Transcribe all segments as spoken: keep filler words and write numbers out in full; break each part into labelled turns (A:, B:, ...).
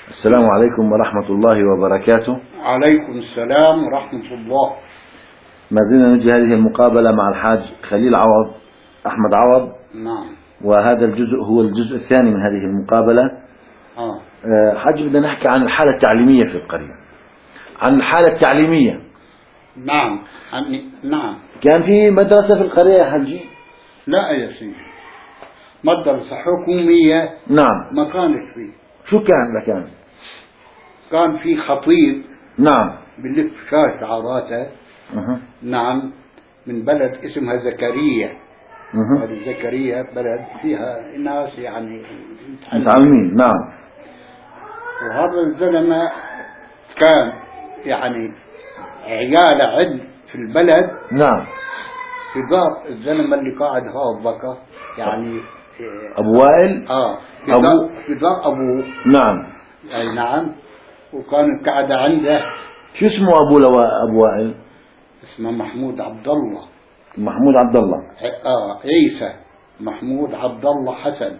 A: السلام عليكم ورحمة الله وبركاته.
B: عليكم السلام ورحمة الله.
A: ما زلنا نجري هذه المقابلة مع الحاج خليل عوض أحمد عوض.
B: نعم.
A: وهذا الجزء هو الجزء الثاني من هذه المقابلة.
B: آه.
A: حاج بدنا نحكي عن الحالة التعليمية في القرية. عن الحالة التعليمية.
B: نعم. نعم.
A: كان في مدرسة في القرية يا حجي؟
B: لا يا سيدي، مدرسة حكومية.
A: نعم.
B: ما كانت فيه.
A: شو كان لكان؟
B: كان في خطيب.
A: نعم.
B: بلف شاش عراته.
A: أه.
B: نعم. من بلد اسمها زكريا.
A: أه.
B: هذه زكريا بلد فيها ناس يعني
A: متعلمين. نعم.
B: وهذا الزلمة كان يعني عياله عد في البلد.
A: نعم.
B: في دار الزلمة اللي قاعد هذا يعني
A: أبو وائل.
B: آه في
A: أبو
B: دار في دار أبوه.
A: نعم.
B: أي نعم. وكان قاعد عنده.
A: شو اسمه أبو لواء أبو وائل؟
B: اسمه محمود عبد الله.
A: محمود عبد الله.
B: آه عيسى محمود عبد الله حسن.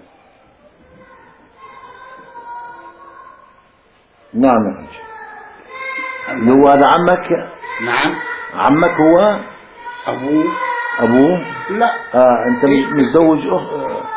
A: نعم يا حج. اللي هو هذا عمك؟
B: نعم.
A: عمك هو
B: أبوه.
A: أبوه؟
B: لا.
A: آه أنت
B: إيه؟
A: متزوج أخ.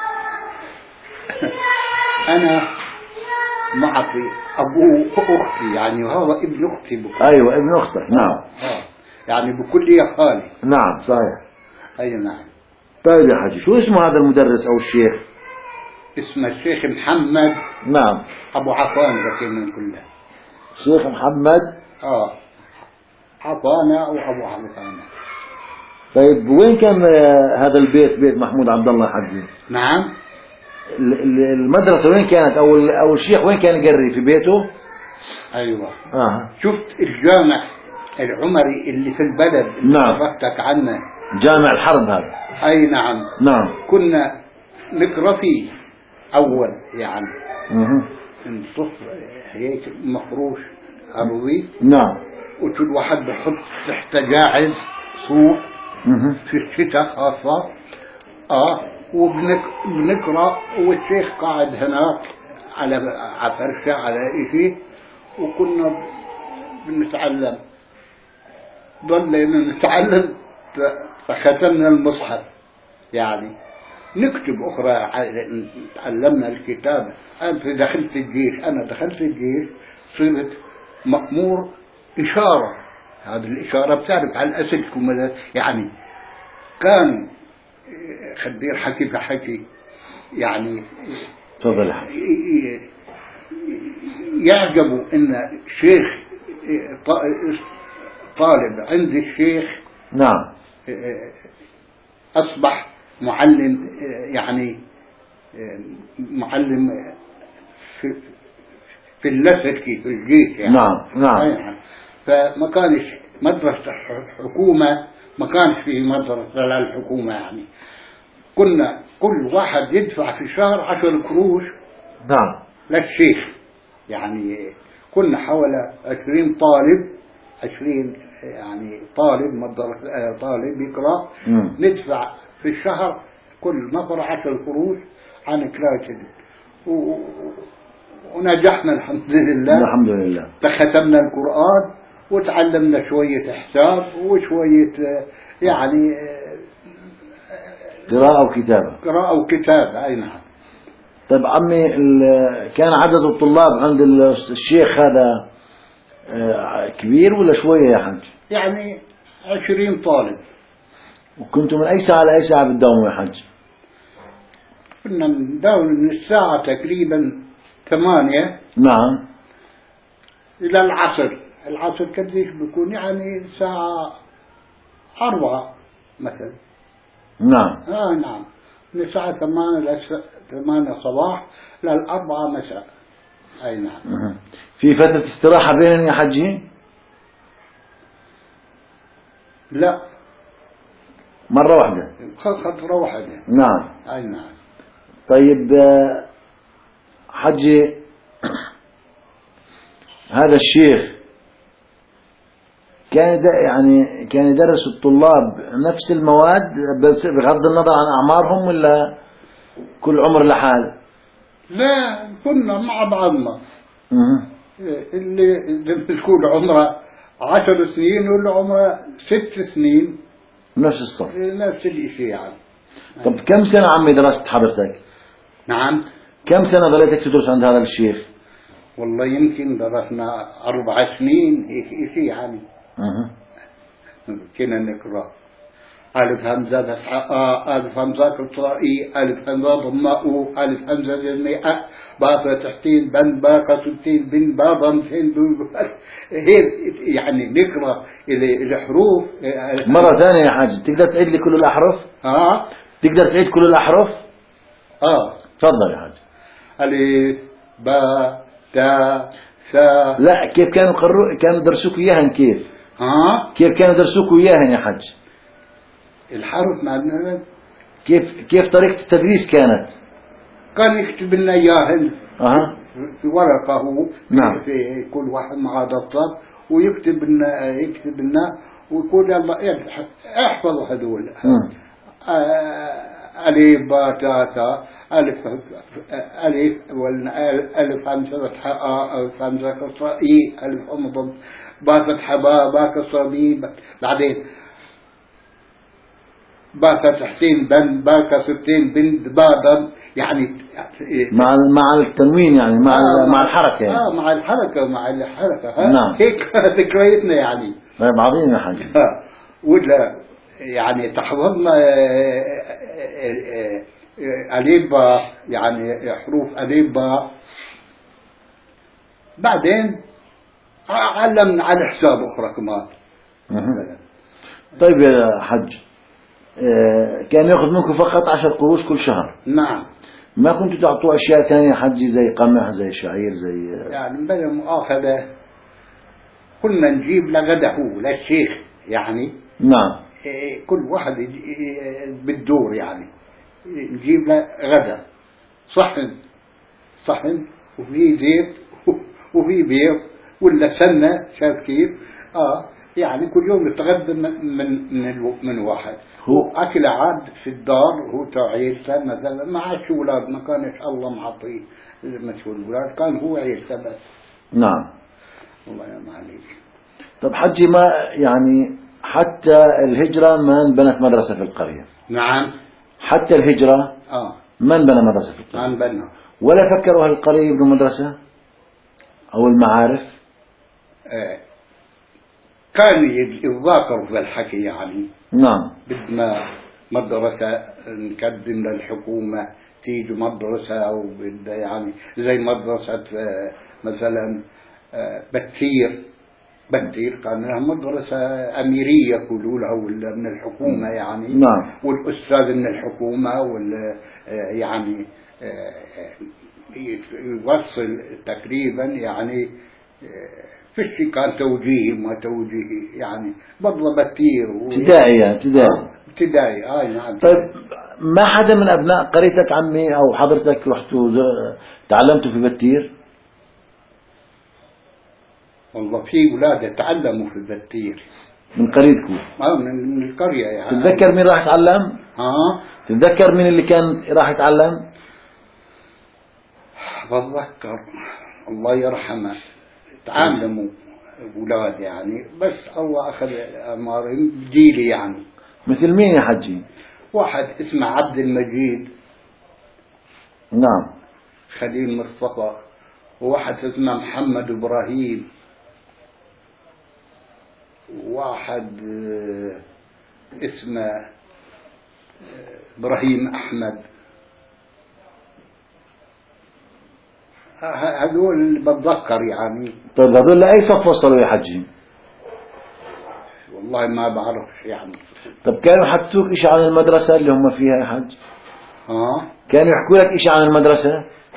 B: أنا معطي أبوه أختي يعني وهذا ابن أختي بكل.
A: أيوة ابن أختك. نعم.
B: آه. يعني بكل يا خالي.
A: نعم صحيح.
B: أي نعم.
A: طيب يا حجي، شو اسمه هذا المدرس أو الشيخ؟
B: اسمه الشيخ محمد.
A: نعم.
B: أبو عفان ذكي من كله.
A: الشيخ محمد.
B: آه عفانة أو أبو عفانة.
A: طيب وين كان هذا البيت بيت محمود عبد الله حجي؟
B: نعم.
A: المدرسة وين كانت أو أو الشيخ وين كان يقري في بيته؟
B: أيوة.
A: آه.
B: شفت الجامع العمري اللي في البلد اللي
A: نعم.
B: حضرتك عنه.
A: جامع الحرب هذا.
B: أي نعم.
A: نعم.
B: كنا نقرأ فيه أول يعني.
A: اها.
B: نصف هيك مفروش أرضي.
A: نعم.
B: وكل واحد بحط تحت جاعز صوف.
A: اها.
B: في الشتاء خاصة. آه وبنقرأ والشيخ قاعد هناك على على فرشة على إشي وكنا بنتعلم. ضلينا نتعلم فختمنا المصحف يعني نكتب أخرى. تعلمنا الكتابة. أنا دخلت الجيش أنا دخلت الجيش صرت مأمور إشارة. هذه الإشارة بتعرف على أسلكم يعني. كان خدير حكي بحكي يعني.
A: تفضل.
B: يعجبوا إن شيخ طالب عند الشيخ.
A: نعم.
B: أصبح معلم يعني معلم في في اللفركي في الجيش يعني.
A: نعم. نعم.
B: يعني فما كانش مدرسة حكومة. ما كانش فيه مدرسة للحكومة يعني. كنا كل واحد يدفع في الشهر عشر قروش.
A: نعم.
B: للشيخ يعني. كنا حوالي عشرين طالب عشرين يعني طالب مدرسة طالب يقرأ.
A: مم.
B: ندفع في الشهر كل نفر عشر قروش عن كلاس. ونجحنا الحمد لله.
A: الحمد لله.
B: ختمنا القرآن وتعلمنا شوية حساب وشوية يعني
A: قراءة وكتابة.
B: قراءة وكتابة. أي نعم.
A: طيب عمي، كان عدد الطلاب عند الشيخ هذا كبير ولا شوية يا حج؟
B: يعني عشرين طالب.
A: وكنتم من أي ساعة لأي ساعة بتداوموا يا حج؟
B: كنا نداوم من الساعة تقريبا ثمانية.
A: نعم.
B: إلى العصر. العصر قديش بيكون يعني الساعة أربعة مثلا.
A: نعم.
B: آه نعم. من الساعة ثمانية ثمانية صباح للأربعة مساء. أي نعم.
A: في فترة استراحة بينهم يا حجي؟
B: لا.
A: مرة واحدة.
B: خطرة واحدة.
A: نعم.
B: أي نعم.
A: طيب حجي، هذا الشيخ كان يعني كان يدرس الطلاب نفس المواد بس بغض النظر عن أعمارهم ولا كل عمر لحال؟
B: لا كنا مع بعضنا.
A: مم.
B: اللي اللي بتكون عمره عشر سنين واللي عمره ست سنين
A: نفس الصف.
B: نفس الشيء يعني.
A: طب كم سنة عمي درست حضرتك؟
B: نعم.
A: كم سنة ظليتك تدرس عند هذا الشيخ؟
B: والله يمكن درسنا أربع سنين هيك شيء يعني.
A: مم.
B: كنا نقرأ ألف همزة فتحة آ، ألف همزة كسرة إي، ألف همزة ضمة أو، ألف همزة جميع أ، باء فتحتين بن، باء كسرتين بن، باء ضمتين دول. هيك يعني نقرأ ال- الحروف.
A: مرة ثانية يا حاج، تقدر تعيد لي كل الأحرف؟
B: ها
A: تقدر تعيد كل الأحرف؟
B: اه
A: تفضل يا حاج.
B: ألف باء تاء ثاء.
A: لا، كيف كانوا يقروا كانوا يدرسوك إياهن؟ كيف؟
B: ها
A: كيف كانوا يدرسوك إياهن يا حاج؟
B: الحرف معناها
A: كيف كيف طريقة التدريس كانت؟
B: كان يكتب لنا إياهن
A: أها.
B: في ورقة هو.
A: نعم.
B: في كل واحد معاه دفتر ويكتب لنا يكتب لنا ويقول يلا احفظوا هذول.
A: مم.
B: آه، ألف باء تاء ثاء، ألف ألف ألف همزة فتحة آ، ألف همزة كسرة إي، ألف همزة باء فتحة باء، باء كسرة بي، بعدين باء فتحتين بن، باء كسرتين بن، باء ضم يعني
A: مع مع التنوين يعني مع
B: آه
A: مع الحركة يعني.
B: اه مع الحركة مع الحركة ها.
A: نعم.
B: هيك ذكريتنا يعني.
A: طيب عظيم يا حاج.
B: آه. ولا يعني تحفظنا آه، آه، آه، ألف باء يعني حروف ألف باء. بعدين علمنا على حساب أخرى كمان.
A: مهم. طيب يا حج، آه، كان يأخذ منكم فقط عشر قروش كل شهر؟
B: نعم.
A: ما كنتوا تعطوا أشياء ثانية حجي زي قمح زي شعير زي؟
B: يعني بلا مؤاخذة كنا نجيب لغده للشيخ يعني.
A: نعم.
B: إيه، كل واحد يجي- إيه، بالدور يعني نجيب له غدا صحن صحن وفي زيت وفي بيض ولا سمنة. شايف كيف؟ اه يعني كل يوم يتغدى من من من, الو- من واحد.
A: هو-
B: هو اكل عاد في الدار هو تاع عيلته مثلا ما عادش اولاد ما كانش الله معطيه مسؤول الاولاد كان هو عيلته بس.
A: نعم.
B: والله يا معليش.
A: طب حجي، ما يعني حتى الهجرة ما انبنت مدرسة في القرية؟
B: نعم.
A: حتى الهجرة
B: اه
A: ما انبنى مدرسة في القرية؟
B: عن بنا.
A: ولا فكروا أهل القرية يبنوا مدرسة أو المعارف؟
B: آه. كان يتذاكروا في الحكي يعني.
A: نعم.
B: بدنا مدرسة نقدم للحكومة تيجي مدرسة أو بدها يعني زي مدرسة آه، مثلا آه، بتير. بتير كان مدرسة أميرية يقولوا لها ولا من الحكومة يعني.
A: نعم.
B: والأستاذ من الحكومة ولا آه، يعني آه، يوصل تقريبا يعني آه، فيش كان توجيهي ما توجيهي يعني برضه بتير و-
A: ابتدائي يعني ابتدائي.
B: آه، ابتدائي آه نعم.
A: طيب ما حدا من أبناء قريتك عمي أو حضرتك رحتوا ز- تعلمتوا في بتير؟
B: والله في أولاد تعلموا في البتير.
A: من قريتكم؟
B: آه من من القرية يعني.
A: تتذكر مين راح يتعلم؟
B: ها
A: تتذكر مين اللي كان راح يتعلم؟
B: بتذكر الله يرحمه تعلموا أولاد يعني بس الله أخذ أمارهم جيلي يعني.
A: مثل مين يا حجي؟
B: واحد اسمه عبد المجيد
A: نعم.
B: خليل مصطفى، وواحد اسمه محمد إبراهيم، واحد آه، اسمه آه، إبراهيم أحمد. ه- هذول اللي بتذكر يعني.
A: طيب هذول لأي صف وصلوا يا حجي؟
B: والله ما بعرف يعني.
A: طب كانوا يحدثوك إشي عن المدرسة اللي هم فيها يا حج؟
B: ها
A: كانوا يحكوا لك إشي عن المدرسة؟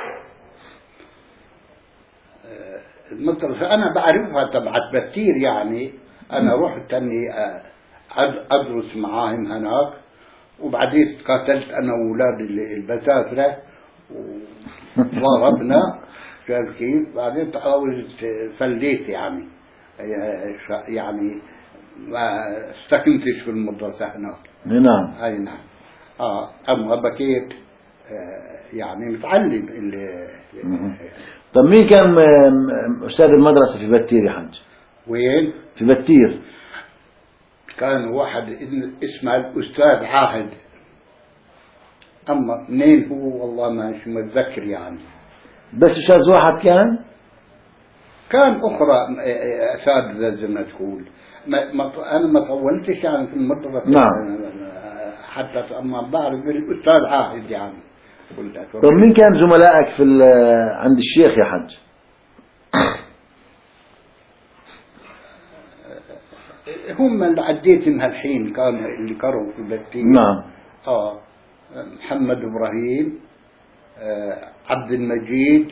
B: آه، المدرسة أنا بعرفها تبعت بتير يعني. أنا رحت أني آه، أد- أدرس معاهم هناك وبعدين قاتلت أنا وأولاد البتاترة وضربنا. شايف كيف؟ بعدين تحاولت فليت يعني يعني ما استكنتش في المدرسة هناك.
A: نعم.
B: أي نعم. آه أما بكيت آه يعني متعلم اللي.
A: طب مين كان م- م- أستاذ المدرسة في بتير يا حج؟
B: وين؟
A: في بتير.
B: كان واحد اسمه الأستاذ عاهد، أما منين هو والله ما مش متذكر يعني.
A: بس أستاذ واحد كان؟
B: كان أخرى أساتذة زي ما تقول. ما ما أنا ما طولتش يعني في المدرسة.
A: نعم.
B: حتى أما بعرف الأستاذ عاهد يعني.
A: طب مين كان زملائك في ال- عند الشيخ يا حج؟
B: هم اللي عديت منها الحين كانوا اللي كانوا في بتير.
A: نعم.
B: آه محمد إبراهيم، آه عبد المجيد،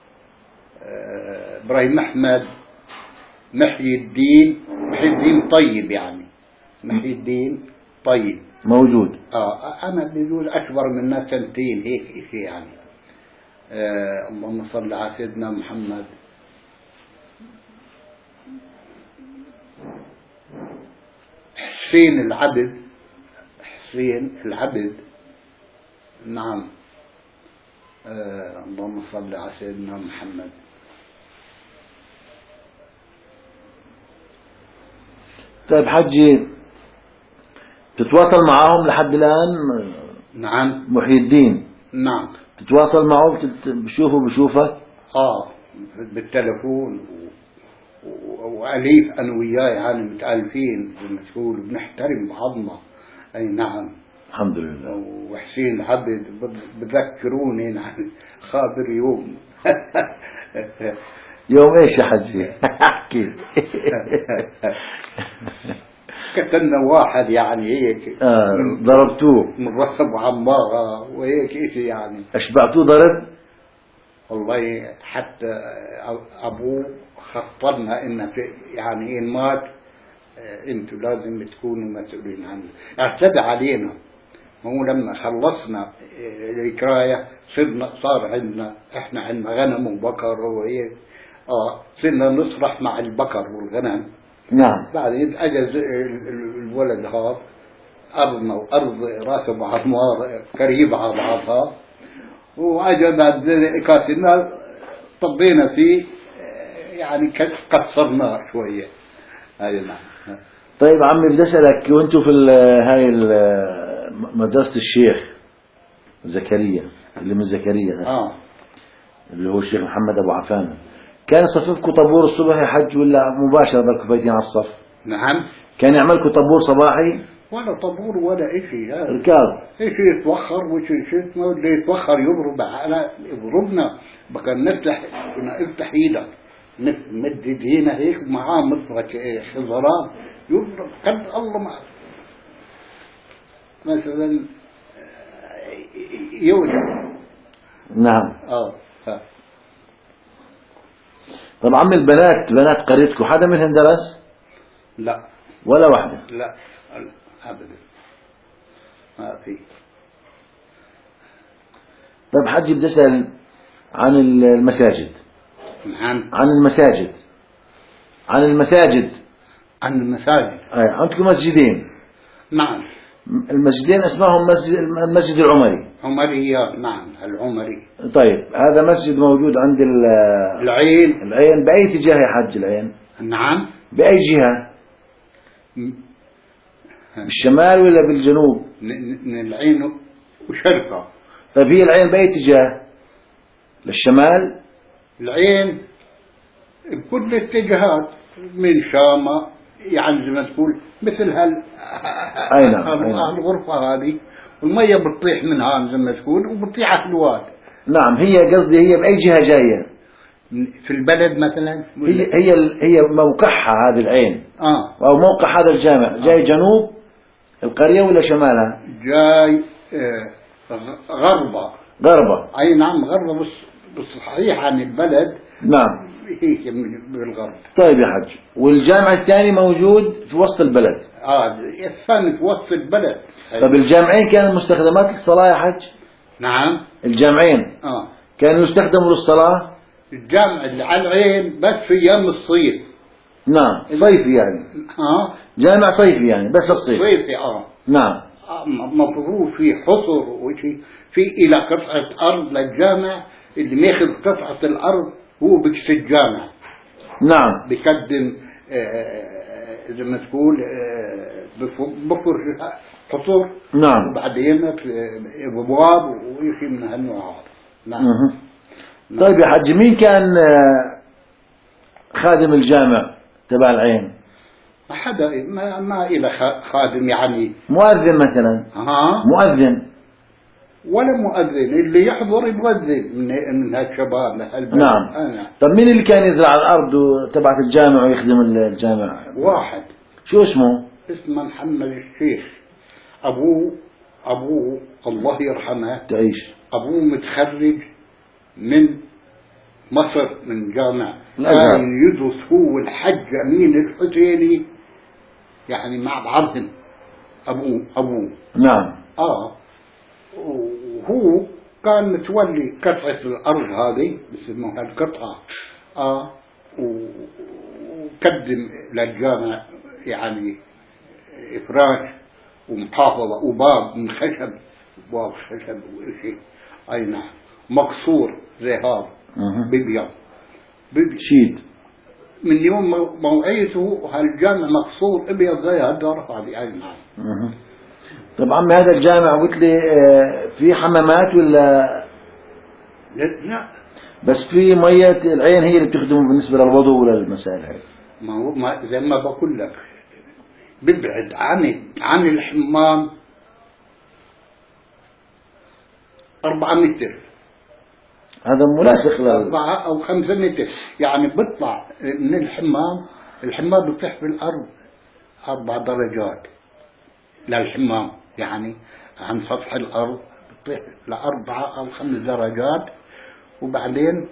B: آه إبراهيم أحمد، محي الدين. محي الدين طيب يعني، محي الدين طيب
A: موجود.
B: آه أنا بجوز أكبر منا سنتين هيك شيء يعني. آه اللهم صل على سيدنا محمد. حسين العبد، حسين العبد. نعم. آه اللهم صل على سيدنا محمد.
A: طيب حجي تتواصل معاهم لحد الآن؟
B: نعم.
A: محي الدين
B: نعم.
A: تتواصل معه بتت- بشوفه بشوفك؟
B: آه بالتلفون و- و- وأليف أنا وياي يعني متألفين زي ما تقول، بنحترم بعضنا. أي نعم.
A: الحمد لله.
B: وحسين عبد بذكروني يعني خاطر يوم.
A: يوم ايش يا حجي؟ احكي.
B: قتلنا واحد يعني هيك.
A: آه ضربتوه؟
B: من رسم عمارة وهيك إشي يعني.
A: اشبعتوه ضرب؟
B: والله حتى أبوه خطرنا إنه في- يعني إن مات أنتوا لازم تكونوا مسؤولين عنه. اعتدى علينا. هو لما خلصنا الكراية صرنا صار عندنا إحنا عندنا غنم وبقر وهيك. آه صرنا نصرح مع البقر والغنم.
A: نعم.
B: بعدين أجى الولد هذا أرضنا وأرض راس بعض قريبة على بعضها، وأجى بعد كاتنا طبينا فيه يعني كسرناه شوية. أي نعم.
A: طيب عمي بدي اسالك، وانتم في ال- هاي ال- مدرسة الشيخ زكريا اللي من زكريا
B: آه
A: اللي هو الشيخ محمد ابو عفانة، كان يصففكم طابور الصبح يا حج ولا مباشرة ضلكم فايتين على الصف؟
B: نعم.
A: كان يعملكم طابور صباحي؟
B: ولا طابور ولا إشي. هذا
A: ركاب.
B: إشي يتوخر وإشي شو اللي يتوخر يضرب على يضربنا. بقى نفتح كنا افتح إيدك نمد ايدينا هيك معاه مصرك خضران يضرب قد الله ما مثلا يوجع.
A: نعم.
B: اه اه.
A: طب عمي البنات بنات قريتكم حدا منهم درس؟
B: لا
A: ولا واحدة؟
B: لا ابدا ما في.
A: طيب حجي بدي اسال عن المساجد.
B: نعم.
A: عن المساجد عن المساجد
B: عن المساجد.
A: أي عندكم مسجدين.
B: نعم.
A: المسجدين اسمهم مسجد المسجد العمري.
B: عمريات. نعم العمري.
A: طيب هذا مسجد موجود عند ال-
B: العين.
A: العين. بأي اتجاه يا حج العين؟
B: نعم.
A: بأي جهة؟ بالشمال ولا بالجنوب؟
B: من العين وشرقة.
A: طيب هي العين بأي اتجاه؟ للشمال؟
B: العين بكل الاتجاهات من شامة يعني زي ما تقول مثل هال
A: أي نعم. أي نعم.
B: الغرفة هذه والمية بتطيح منها زي ما تقول وبتطيح على الواد.
A: نعم. هي قصدي هي بأي جهة جاية؟
B: في البلد مثلا.
A: هي هي هي موقعها هذه العين
B: اه
A: أو موقع هذا الجامع جاي جنوب القرية ولا شمالها؟
B: جاي آه غربة.
A: غربة.
B: اي نعم غربة بس بالصحيح عن البلد.
A: نعم.
B: هيك بالغرب.
A: طيب يا حج، والجامع الثاني موجود في وسط البلد.
B: اه الثاني في وسط البلد.
A: طيب الجامعين كانوا مستخدمات للصلاة يا حج؟
B: نعم.
A: الجامعين
B: اه
A: كانوا يستخدموا للصلاة؟
B: الجامع اللي على العين بس في ايام الصيف.
A: نعم صيفي يعني.
B: اه
A: جامع صيفي يعني بس الصيف.
B: صيفي. اه
A: نعم.
B: مفروض في حصر وشي في الى قطعة ارض للجامع اللي ماخذ قطعة الارض هو بكس الجامع
A: نعم.
B: بيقدم آه، زي ما تقول آه، بف- بفرش حصور.
A: نعم.
B: وبعدين ابواب وشيء من هالنوع هذا. نعم.
A: مه.
B: نعم.
A: طيب يا حج، مين كان آه، خادم الجامع تبع العين؟
B: ما حدا ما ما إلى خ- خادم يعني.
A: مؤذن مثلا؟
B: ها
A: مؤذن.
B: ولا مؤذن، اللي يحضر يؤذن من من هالشباب لهالبلد.
A: نعم.
B: أنا
A: طب مين اللي كان يزرع الأرض تبعت الجامع ويخدم الجامع؟
B: واحد
A: شو اسمه؟
B: اسمه محمد الشيخ. أبوه أبوه الله يرحمه،
A: تعيش.
B: أبوه متخرج من مصر من جامع
A: الأزهر.
B: كان يدرس هو الحج أمين الحسيني يعني مع بعضهم. أبوه أبوه
A: نعم.
B: آه وهو كان متولي قطعة الأرض هذه بسموها القطعة. آه وقدم للجامع يعني إفراش ومحافظة وباب من خشب، باب خشب وشيء. أي نعم مقصور زي هذا
A: مه.
B: ببيض ببيض.
A: شيد.
B: من يوم موعيته هالجامع مقصور ابيض زي هالدار هذه. أي نعم.
A: مه. طب عمي هذا الجامع قلت لي آه، في حمامات ولا
B: لا لا
A: بس في مية العين هي اللي بتخدمه بالنسبة للوضوء ولا المسائل هاي؟
B: ما هو ما زي ما بقول لك ببعد عن عن الحمام أربعة متر.
A: هذا ملاصق لل
B: أربعة أو خمسة متر يعني بيطلع من الحمام. الحمام بيطيح في الأرض أربع درجات للحمام يعني عن سطح الأرض بيطيح لأربعة أو خمس درجات. وبعدين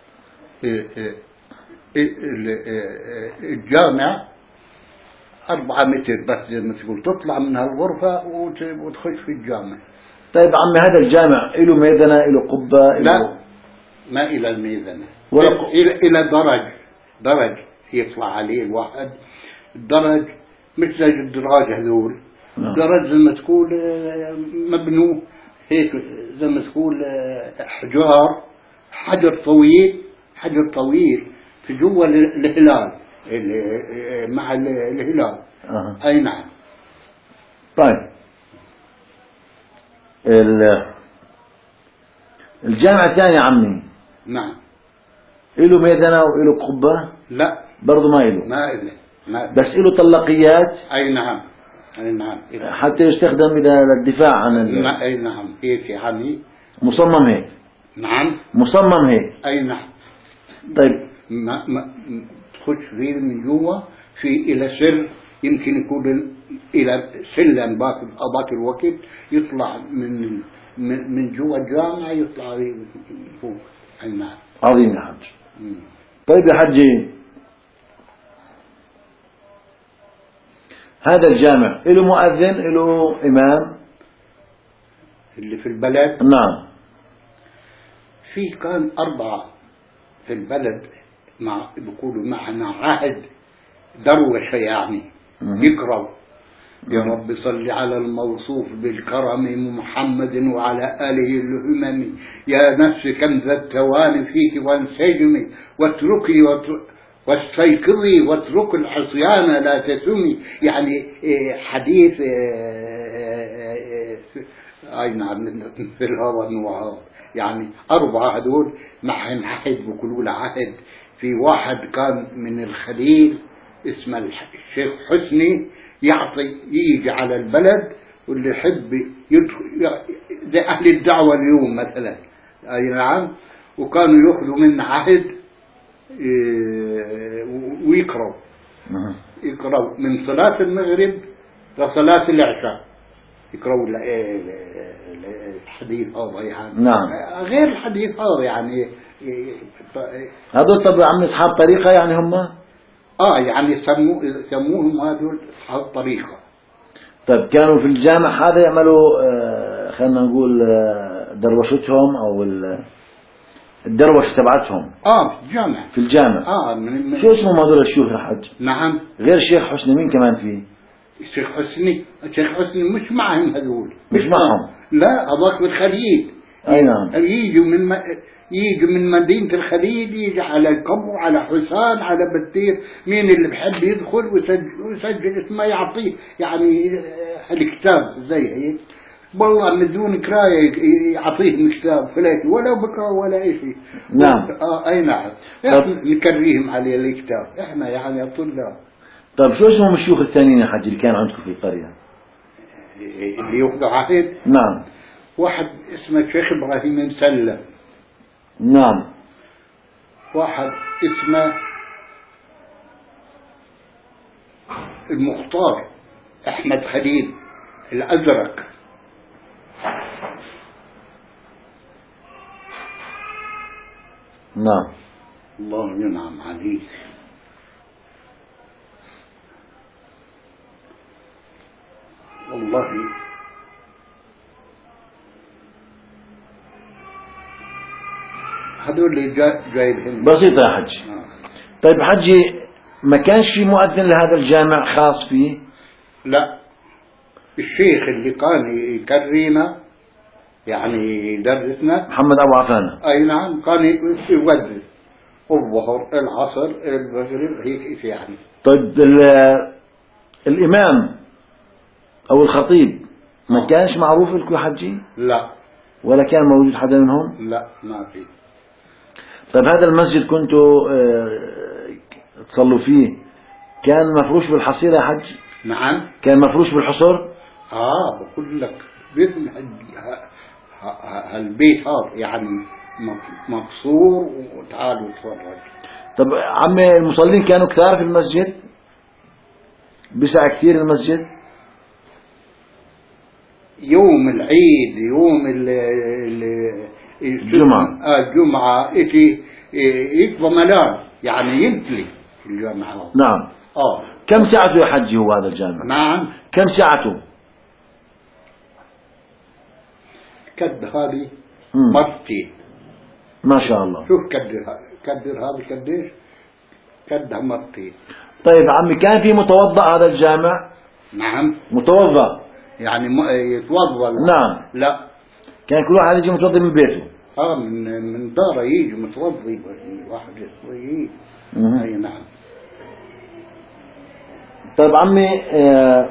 B: الجامع أربعة متر بس زي ما تقول تطلع من هالغرفة وتخش في الجامع.
A: طيب عمي هذا الجامع له ميدنة له قبة؟
B: لا ما إلى الميزانة
A: ولا
B: إلى إلى درج درج يطلع عليه الواحد. الدرج مش زي الدراج هذول.
A: نعم.
B: درج زي ما تقول مبنو هيك زي ما تقول أحجار حجر طويل حجر طويل في جوا الهلال مع الهلال.
A: أه.
B: أي نعم.
A: طيب الجامع الثاني عمي
B: نعم.
A: له ميدنة وله قبة؟
B: لا
A: برضه ما له.
B: ما إله ما
A: بس له طلقيات؟
B: أي نعم. أي نعم.
A: حتى يستخدم إذا للدفاع عن ال...
B: أي نعم هيك يعني.
A: مصمم هيك؟
B: نعم
A: مصمم هيك.
B: أي نعم.
A: طيب
B: ما ما تخش فيه من جوا في إلى سر يمكن يكون ال- إلى سلم باك باك الوقت يطلع من من من جوا الجامع يطلع فوق. أي نعم.
A: عظيم يا حج.
B: مم.
A: طيب يا حجي هذا الجامع له مؤذن له إمام؟
B: اللي في البلد
A: نعم.
B: في كان أربعة في البلد مع بيقولوا معنا عهد دروشة يعني
A: مه.
B: يقرأوا يا
A: مه.
B: رب صل على الموصوف بالكرم محمد وعلى آله الهمم يا نفس كم ذا التواني فيك وانسجمي واتركي واترك واستيقظي واترك العصيان لا تسمي يعني إيه حديث أي نعم في الهوى النوع يعني أربعة هذول معهم عهد بيقولوا له عهد. في واحد كان من الخليل اسمه الشيخ حسني يعطي يجي على البلد واللي يحب يدخل زي أهل الدعوة اليوم مثلا. أي نعم. وكانوا يأخذوا من عهد ويقرأوا
A: مه.
B: يقرأوا من صلاة المغرب لصلاة العشاء يقرأوا الحديث هذا يعني.
A: نعم.
B: غير الحديث هذا يعني.
A: هذول طب عم أصحاب طريقة يعني هم؟
B: آه يعني سمو سموهم هذول أصحاب طريقة.
A: طيب كانوا في الجامع هذا يعملوا آه خلينا نقول آه دروشتهم أو الدروش تبعتهم؟
B: آه في الجامع.
A: في الجامع.
B: آه من, من
A: شو اسمهم هذول الشيوخ يا حج؟
B: نعم.
A: غير الشيخ حسني مين كمان فيه؟
B: الشيخ حسني الشيخ حسني مش معهم هذول
A: مش معهم؟
B: لا هذاك بالخليل
A: أي نعم.
B: يجوا من م... يجوا من مدينة الخليل، يجي على القبو، على حسان، على بتير، مين اللي بحب يدخل ويسجل, ويسجل اسمه يعطيه يعني الكتاب زي هيك، والله من دون قراية يعطيهم كتاب فلاتي ولا بكرة ولا أي شيء.
A: نعم.
B: آه أي نعم. إحنا نكريهم على الكتاب إحنا يعني الطلاب.
A: طيب شو اسمهم الشيوخ الثانيين يا حج اللي كانوا عندكم في القرية؟
B: اللي ياخذوا عهد.
A: نعم.
B: واحد اسمه شيخ إبراهيم مسلم.
A: نعم.
B: واحد اسمه المختار أحمد خليل الأزرق.
A: نعم.
B: الله ينعم عليك. والله هذول اللي جا جايبهم
A: بسيطة يا حج.
B: آه.
A: طيب حجي ما كانش في مؤذن لهذا الجامع خاص فيه؟
B: لا، الشيخ اللي كان يكرينا يعني يدرسنا
A: محمد أبو عفانة.
B: أي نعم، كان يودد الظهر العصر المغرب هيك يعني.
A: طيب الإمام أو الخطيب ما كانش معروف لكم يا حجي؟
B: لا.
A: ولا كان موجود حدا منهم؟
B: لا ما في.
A: طيب هذا المسجد كنتوا تصلوا فيه كان مفروش بالحصيرة يا حج؟
B: نعم.
A: كان مفروش بالحصر؟
B: آه بقول لك بيت هالبيت هذا يعني مقصور وتعالوا تفرج.
A: طب عمي المصلين كانوا كثار في المسجد؟ بسع كثير المسجد؟
B: يوم العيد يوم ال
A: الجمعة
B: آه الجمعة إتي يقضى ملان يعني يمتلي في الجامعة.
A: نعم.
B: آه
A: كم ساعته يا حجي هو هذا الجامع؟
B: نعم.
A: كم ساعته؟
B: كد هذه مرتين.
A: ما شاء الله.
B: شوف كدر كدر هذا قديش كدها مرتين.
A: طيب عمي كان في متوضأ هذا الجامع؟
B: نعم.
A: متوضأ
B: يعني يتوضأ؟
A: نعم.
B: لا،
A: كان كل واحد يجي متوضأ من بيته.
B: اه من من داره يجي متوضي واحد يجي. اي نعم.
A: طيب عمي آه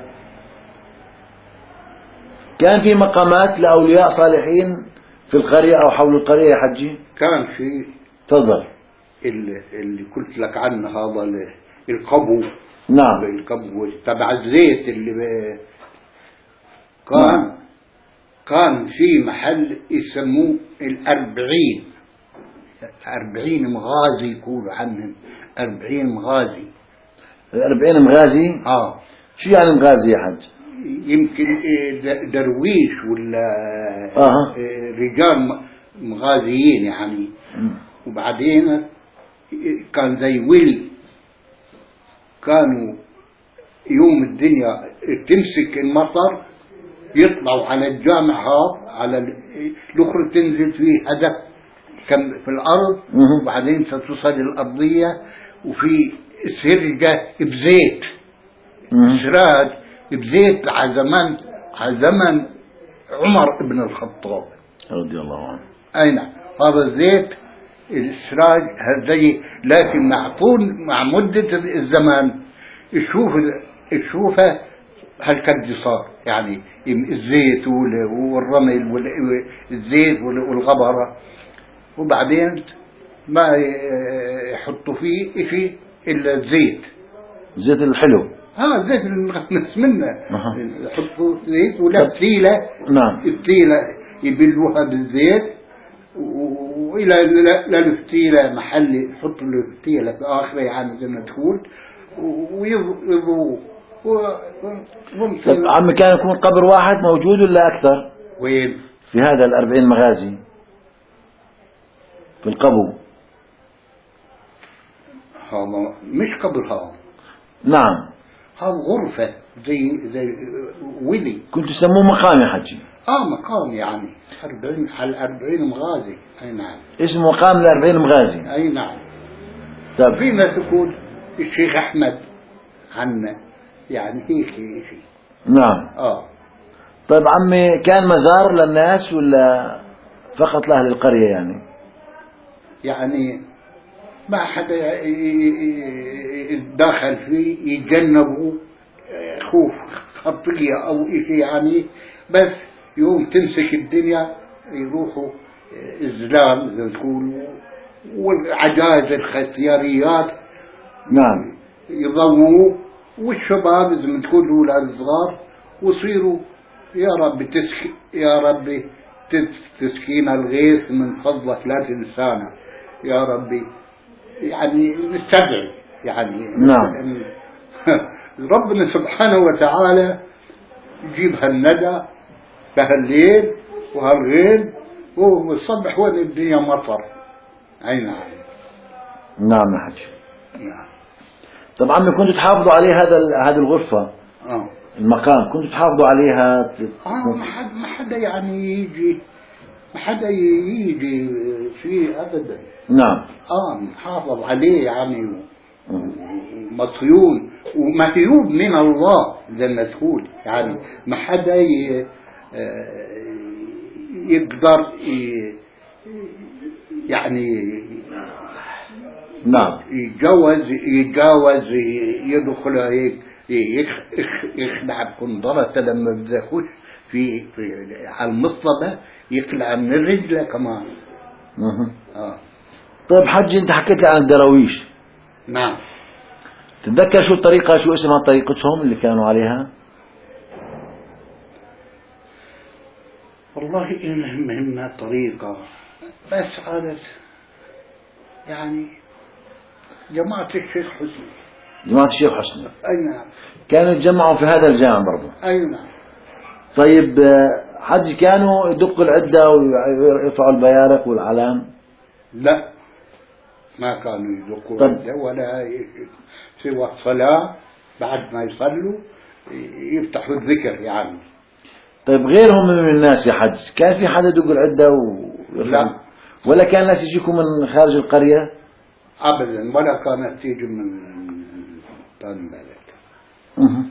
A: كان في مقامات لأولياء صالحين في القرية أو حول القرية يا حجي؟
B: كان في.
A: تفضل.
B: اللي, اللي قلت لك عنه هذا القبو.
A: نعم.
B: القبو تبع الزيت اللي كان. نعم. كان في محل يسموه الأربعين. أربعين مغازي يقولوا عنهم أربعين مغازي.
A: الأربعين مغازي؟
B: آه.
A: شو يعني مغازي يا حج؟
B: يمكن درويش ولا
A: آه.
B: رجال مغازيين يعني.
A: م.
B: وبعدين كان زي ويل، كانوا يوم الدنيا تمسك المطر يطلعوا على الجامع هذا على الأخرى تنزل فيه هدف كم في الأرض. وبعدين ستصل الأرضية وفي سرقة بزيت سراج بزيت على زمان على زمن عمر بن الخطاب
A: رضي الله عنه.
B: أي نعم. هذا الزيت السراج هذي لكن مع طول مع مدة الزمان تشوف تشوفه هالقد صار يعني الزيت والرمل والزيت والغبرة. وبعدين ما يحطوا فيه شيء إلا الزيت.
A: الزيت الحلو.
B: ها زيت المخمس منه.
A: أه.
B: يحطوا زيت ولا فتيلة.
A: نعم.
B: فتيلة يبلوها بالزيت وإلى للفتيلة محل يحطوا الفتيلة في آخره يعني زي ما تقول ويضووا.
A: طيب عمي كان يكون قبر واحد موجود ولا أكثر؟
B: وين؟
A: في هذا الأربعين مغازي في القبو.
B: هذا مش قبر هذا.
A: نعم.
B: هذا غرفة زي زي ولي.
A: كنت تسموه مقام يا حجي؟
B: اه مقام يعني أربعين على أربعين مغازي. أي نعم.
A: اسمه مقام الأربعين مغازي.
B: أي نعم.
A: طيب
B: في ناس يقول الشيخ أحمد عنا يعني هيك شيء.
A: نعم.
B: اه.
A: طيب عمي كان مزار للناس ولا فقط لأهل القرية يعني.
B: يعني ما حدا يتدخل فيه، يتجنبوا خوف خطية أو إشي يعني. بس يوم تمسك الدنيا يروحوا إزلام زي ما تقولوا، والعجائز الختياريات
A: نعم.
B: يضووا، والشباب زي ما تقول الأولاد الصغار، ويصيروا يا رب تسك يا رب تسكين الغيث من فضلك لا تنسانا يا ربي. يعني نستدعي يعني
A: نعم.
B: ربنا سبحانه وتعالى يجيب هالندى بهالليل وهالغيل والصبح وين الدنيا مطر. أي نعم.
A: نعم يا حج.
B: نعم.
A: طبعا كنتوا تحافظوا عليه هذا هذه الغرفة
B: آه.
A: المقام، كنتوا تحافظوا عليها.
B: آه ما حد ما حدا يعني يجي ما حدا يجي فيه أبدا.
A: نعم.
B: آه محافظ عليه يعني مصيون ومهيوب من الله زي ما تقول يعني. ما حدا يقدر يعني
A: نعم
B: يتجاوز يتجاوز يدخل هيك يخلع بقنطرة لما بده يخش في, في على المصطبة يخلع من الرجل كمان.
A: آه. طيب حج انت حكيت لي عن الدراويش.
B: نعم.
A: تتذكر شو الطريقة، شو اسمها طريقتهم اللي كانوا عليها؟
B: والله إنهم مهمة طريقة، بس عادت يعني جماعة الشيخ حسني.
A: جماعة الشيخ حسني.
B: أي نعم.
A: كانوا يتجمعوا في هذا الجامع برضه.
B: أي نعم.
A: طيب حج كانوا يدقوا العدة ويرفعوا البيارق والعلام؟
B: لا ما كانوا يدقوا
A: طب.
B: العدة ولا سوى الصلاة بعد ما يصلوا يفتحوا الذكر يعني.
A: طيب غيرهم من الناس يا حج كان في حدا يدق العدة ويرفع؟
B: لا.
A: ولا كان الناس يجيكم من خارج القرية؟
B: أبدا ولا كانت تيجي من ثاني بلد.
A: أه.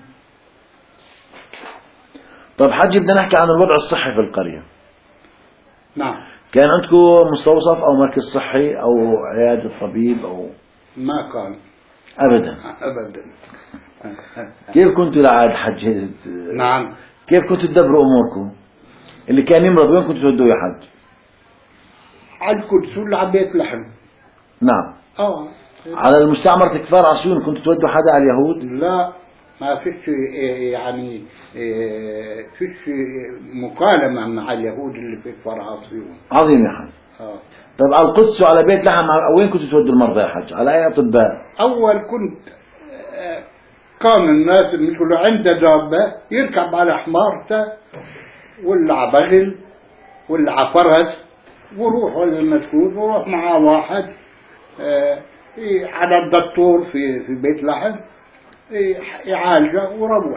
A: طيب حج بدنا نحكي عن الوضع الصحي في القرية.
B: نعم.
A: كان عندكم مستوصف أو مركز صحي أو عيادة طبيب أو؟
B: ما كان
A: أبدا.
B: أبدا.
A: كيف كنتوا لعاد حج؟
B: نعم.
A: كيف كنتوا تدبروا أموركم؟ اللي كان يمرض وين كنتوا تودوه يا حج؟
B: على القدس ولا على بيت لحم.
A: نعم.
B: اه
A: على المستعمرة كفار عصيون كنتوا تودوا حدا على اليهود؟
B: لا ما فيش يعني فيش مكالمة مع اليهود اللي في كفار عصيون.
A: عظيم يا حج.
B: اه.
A: طيب على القدس وعلى بيت لحم وين كنتوا تودوا المرضى يا حج؟ على أي أطباء؟
B: أول كنت كان الناس مثل عنده دابة يركب على حمارته ولا على بغل ولا على فرس وروح زي ما تقول وروح معاه واحد على الدكتور في في بيت لحم يعالجه وروح.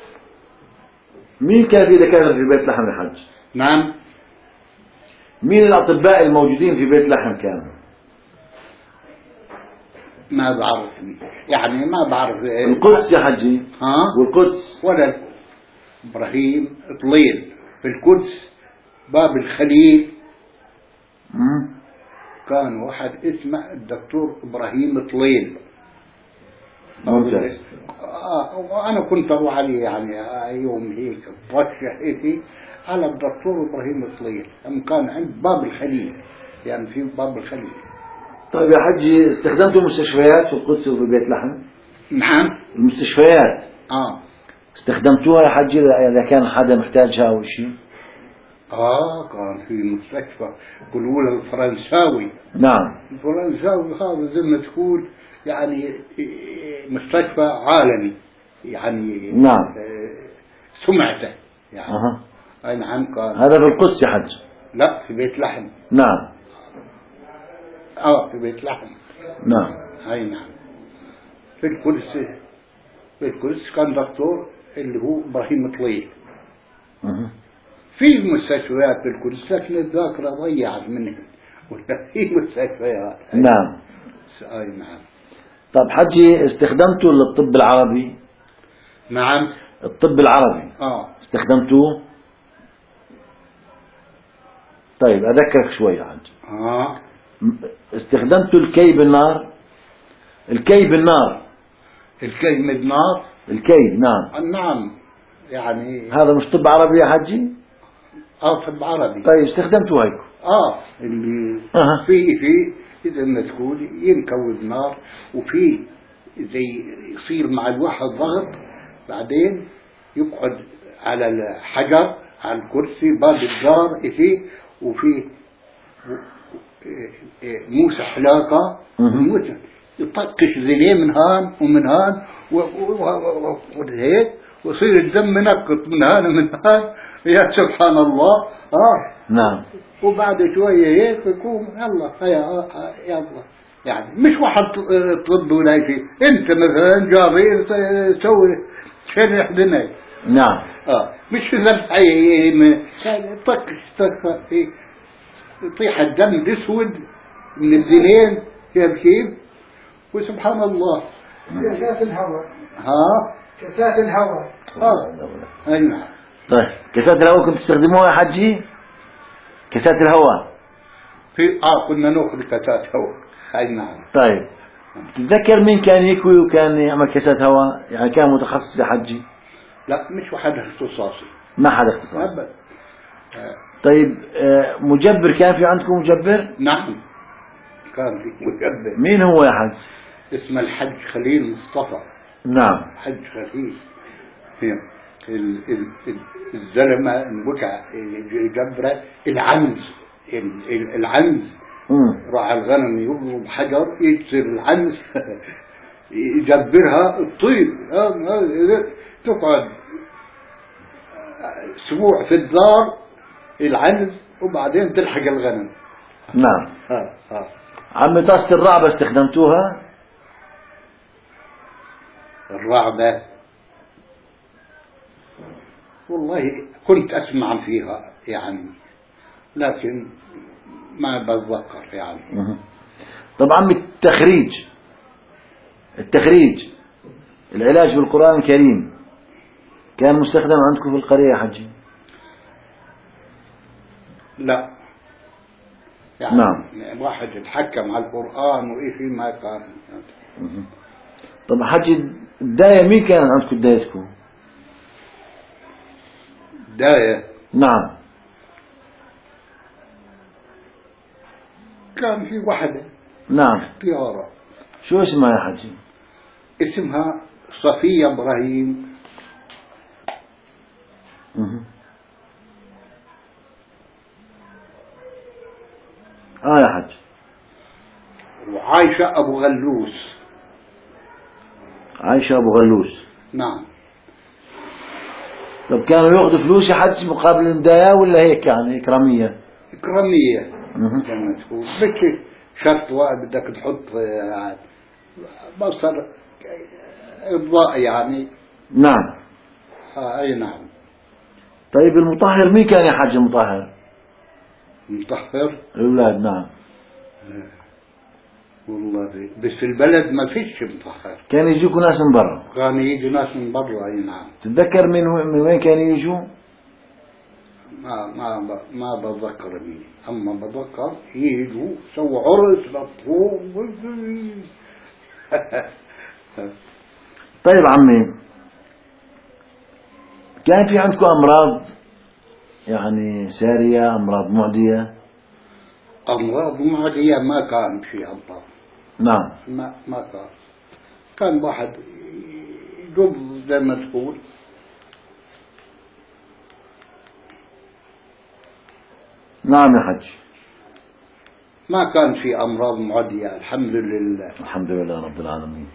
A: مين كان في دكاترة في بيت لحم يا حج؟
B: نعم.
A: مين الأطباء الموجودين في بيت لحم كانوا؟
B: ما بعرف يعني ما بعرف.
A: القدس يا حجي.
B: ها.
A: والقدس
B: ولا إبراهيم طليل في القدس باب الخليل.
A: مم.
B: كان واحد اسمه الدكتور إبراهيم طليل.
A: ممتاز.
B: آه وأنا كنت أروح عليه يعني يوم هيك برشح إيتي على الدكتور إبراهيم طليل أم كان عند باب الخليل يعني في باب الخليل.
A: طيب يا حجي استخدمتوا مستشفيات في القدس وفي بيت لحم؟
B: نعم.
A: المستشفيات
B: آه
A: استخدمتوها يا حجي إذا كان حدا محتاجها أو شيء؟
B: آه كان في مستشفى يقولوا له الفرنساوي.
A: نعم.
B: الفرنساوي هذا زي ما تقول يعني مستشفى عالمي يعني.
A: نعم.
B: سمعته يعني.
A: أه.
B: أي نعم. كان
A: هذا في القدس يا حج؟
B: لا في بيت لحم.
A: نعم.
B: اه في بيت لحم.
A: نعم.
B: أي نعم. في القدس في القدس كان دكتور اللي هو إبراهيم طليل.
A: أه.
B: في مستشفيات في القدس لكن الذاكرة ضيعت منهم ولا في مستشفيات.
A: نعم.
B: أي نعم.
A: طب حجي استخدمتوا الطب العربي؟
B: نعم.
A: الطب العربي
B: اه
A: استخدمتوه؟ طيب أذكرك شوي يا حاج.
B: ها
A: استخدمت الكي بالنار. الكي بالنار.
B: الكي من النار.
A: الكي نعم.
B: نعم يعني
A: هذا مش طب عربي يا حجي؟
B: اه طب عربي.
A: طيب استخدمته هيك.
B: اه اللي
A: أه.
B: في في اذا ما تقول ينكوي نار وفي زي يصير مع الواحد ضغط بعدين يقعد على الحجر على الكرسي باب الدار فيه وفي موسى حلاقة موسى يطقش ذنيه من هان ومن هان وهيك ويصير الدم منقط من هان ومن هان. يا سبحان الله. اه
A: نعم.
B: وبعد شوية هيك يقوم يلا يا يلا يعني مش واحد طب ولا شيء. انت مثلا جاري تسوي شرح دماغ.
A: نعم.
B: اه مش ذبح اي طق طق يطيح الدم بيسود من الزنين كيف كيف. وسبحان الله.
C: كاسات الهواء.
B: ها
C: كاسات الهواء.
B: اه اي نعم.
A: طيب كاسات الهواء كنت تستخدموها يا حجي؟ كاسات الهواء
B: في اه كنا ناخذ كاسات هواء. اي نعم.
A: طيب تتذكر مين كان يكوي وكان يعمل كاسات هواء؟ يعني كان متخصص يا حجي؟
B: لا مش واحد اختصاصي.
A: ما حدا اختصاصي.
B: أبدا. آه.
A: طيب آه مجبر كان في عندكم مجبر؟
B: نعم كان في مجبر.
A: مين هو يا حج؟
B: اسمه الحج خليل مصطفى.
A: نعم.
B: حج خليل. ال ال ال الزلمة انبكع جبرة العنز. العنز راح الغنم يضرب حجر يكسر العنز يجبرها الطيب. تقعد اسبوع في الدار العنز وبعدين تلحق الغنم.
A: نعم.
B: ها ها.
A: عم طاسة الرعبة استخدمتوها؟
B: الرعبة والله كنت أسمع فيها يعني لكن ما بتذكر يعني.
A: طبعا التخريج التخريج العلاج بالقرآن الكريم كان مستخدم عندكم في القرية يا حجي؟
B: لا يعني
A: نعم.
B: واحد يتحكم على القرآن وإيه ما كان.
A: طب حجي الداية مين كان عندكم دايتكم؟
B: داية.
A: نعم.
B: كان في واحدة.
A: نعم.
B: اختيارة.
A: شو اسمها يا حجي؟
B: اسمها صفية إبراهيم.
A: مه. اه يا حج.
B: وعايشة أبو غلوس.
A: عايشة أبو غلوس.
B: نعم.
A: طب كانوا ياخذوا فلوس يا حج مقابل الداية ولا هيك يعني إكرامية؟
B: إكرامية. لما تقول بك شرط واحد بدك تحط يعني بصر إضاء يعني.
A: نعم.
B: آه أي نعم.
A: طيب المطهر مين كان يا حج المطهر؟
B: مطهر
A: الأولاد. نعم.
B: والله بس في البلد ما فيش مطهر.
A: كان يجيكوا ناس من برا.
B: كان يجي ناس من برا. أي نعم.
A: تتذكر من من وين كانوا يجوا؟
B: ما ما ما بتذكر مين أما بتذكر يجوا سووا عرس لطفوه.
A: طيب عمي كان في عندكم أمراض يعني سارية أمراض معدية؟
B: أمراض معدية ما كان في أمراض.
A: نعم.
B: ما ما كان. كان واحد يجوب زي ما تقول.
A: نعم يا حج.
B: ما كان في أمراض معدية الحمد لله.
A: الحمد لله رب العالمين.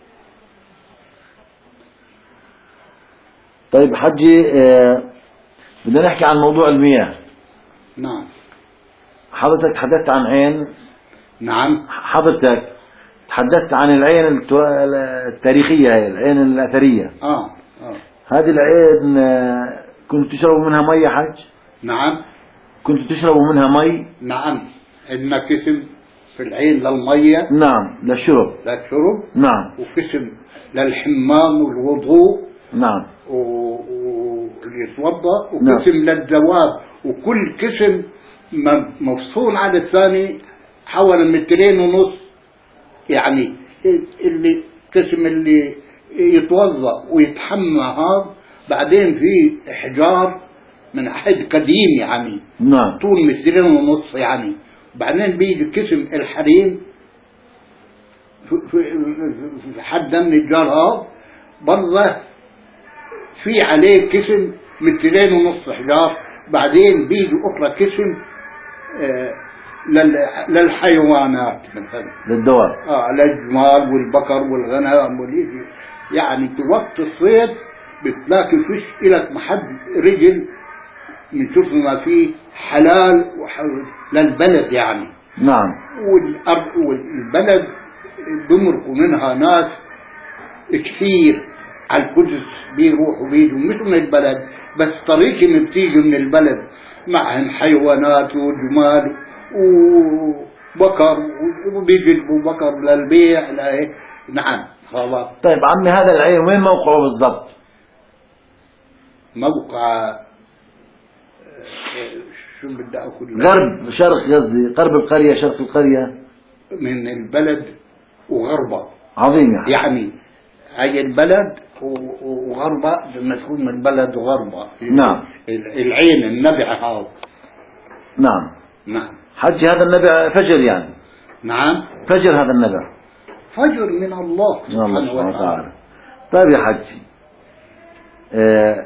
A: طيب حجي آه بدنا نحكي عن موضوع المياه.
B: نعم.
A: حضرتك تحدثت عن عين.
B: نعم.
A: حضرتك تحدثت عن العين التاريخية هي العين الأثرية.
B: آه. آه.
A: هذه العين آه كنت تشربوا منها مي يا حج؟
B: نعم.
A: كنت تشربوا منها مي؟
B: نعم. عندنا قسم في العين للمية.
A: نعم. للشرب.
B: للشرب.
A: نعم.
B: وقسم للحمام والوضوء.
A: نعم.
B: واللي يتوضا وقسم نعم. للدواب وكل قسم م- مفصول عن الثاني حوالي مترين ونص، يعني اللي قسم اللي يتوضأ ويتحمى هذا، بعدين في حجار من عهد قديم يعني
A: نعم.
B: طول مترين ونص يعني، بعدين بيجي قسم الحريم في, في, في حد من الجار هذا برضه في عليه قسم مترين ونص حجار، بعدين بيجي أخرى قسم آه لل- للحيوانات مثلا
A: للدواب.
B: اه الجمال والبقر والغنم والإشي. يعني في وقت الصيد بتلاقي فيش إلك محد رجل من كثر ما فيه حلال وح- للبلد يعني.
A: نعم.
B: والأرض والبلد بمرقوا منها ناس كثير على القدس بيروحوا بيجوا مش من البلد، بس طريقهم بتيجي من البلد معهم حيوانات وجمال وبقر وبيجلبوا بقر للبيع لا. نعم خلاص.
A: طيب عمي هذا العين وين موقعه بالضبط؟
B: موقع آه، شو بدي أقول،
A: غرب شرق قصدي، غرب القرية شرق القرية.
B: من البلد وغربة
A: عظيم يعني.
B: يعني هي البلد و- وغربة لما تكون من البلد وغربة.
A: نعم.
B: العين النبع هذا.
A: نعم.
B: نعم.
A: حجي هذا النبع فجر يعني.
B: نعم
A: فجر هذا النبع
B: فجر من الله
A: من الله
B: سبحانه
A: سبحانه
B: وتعالى.
A: وتعالى. طيب يا حجي آه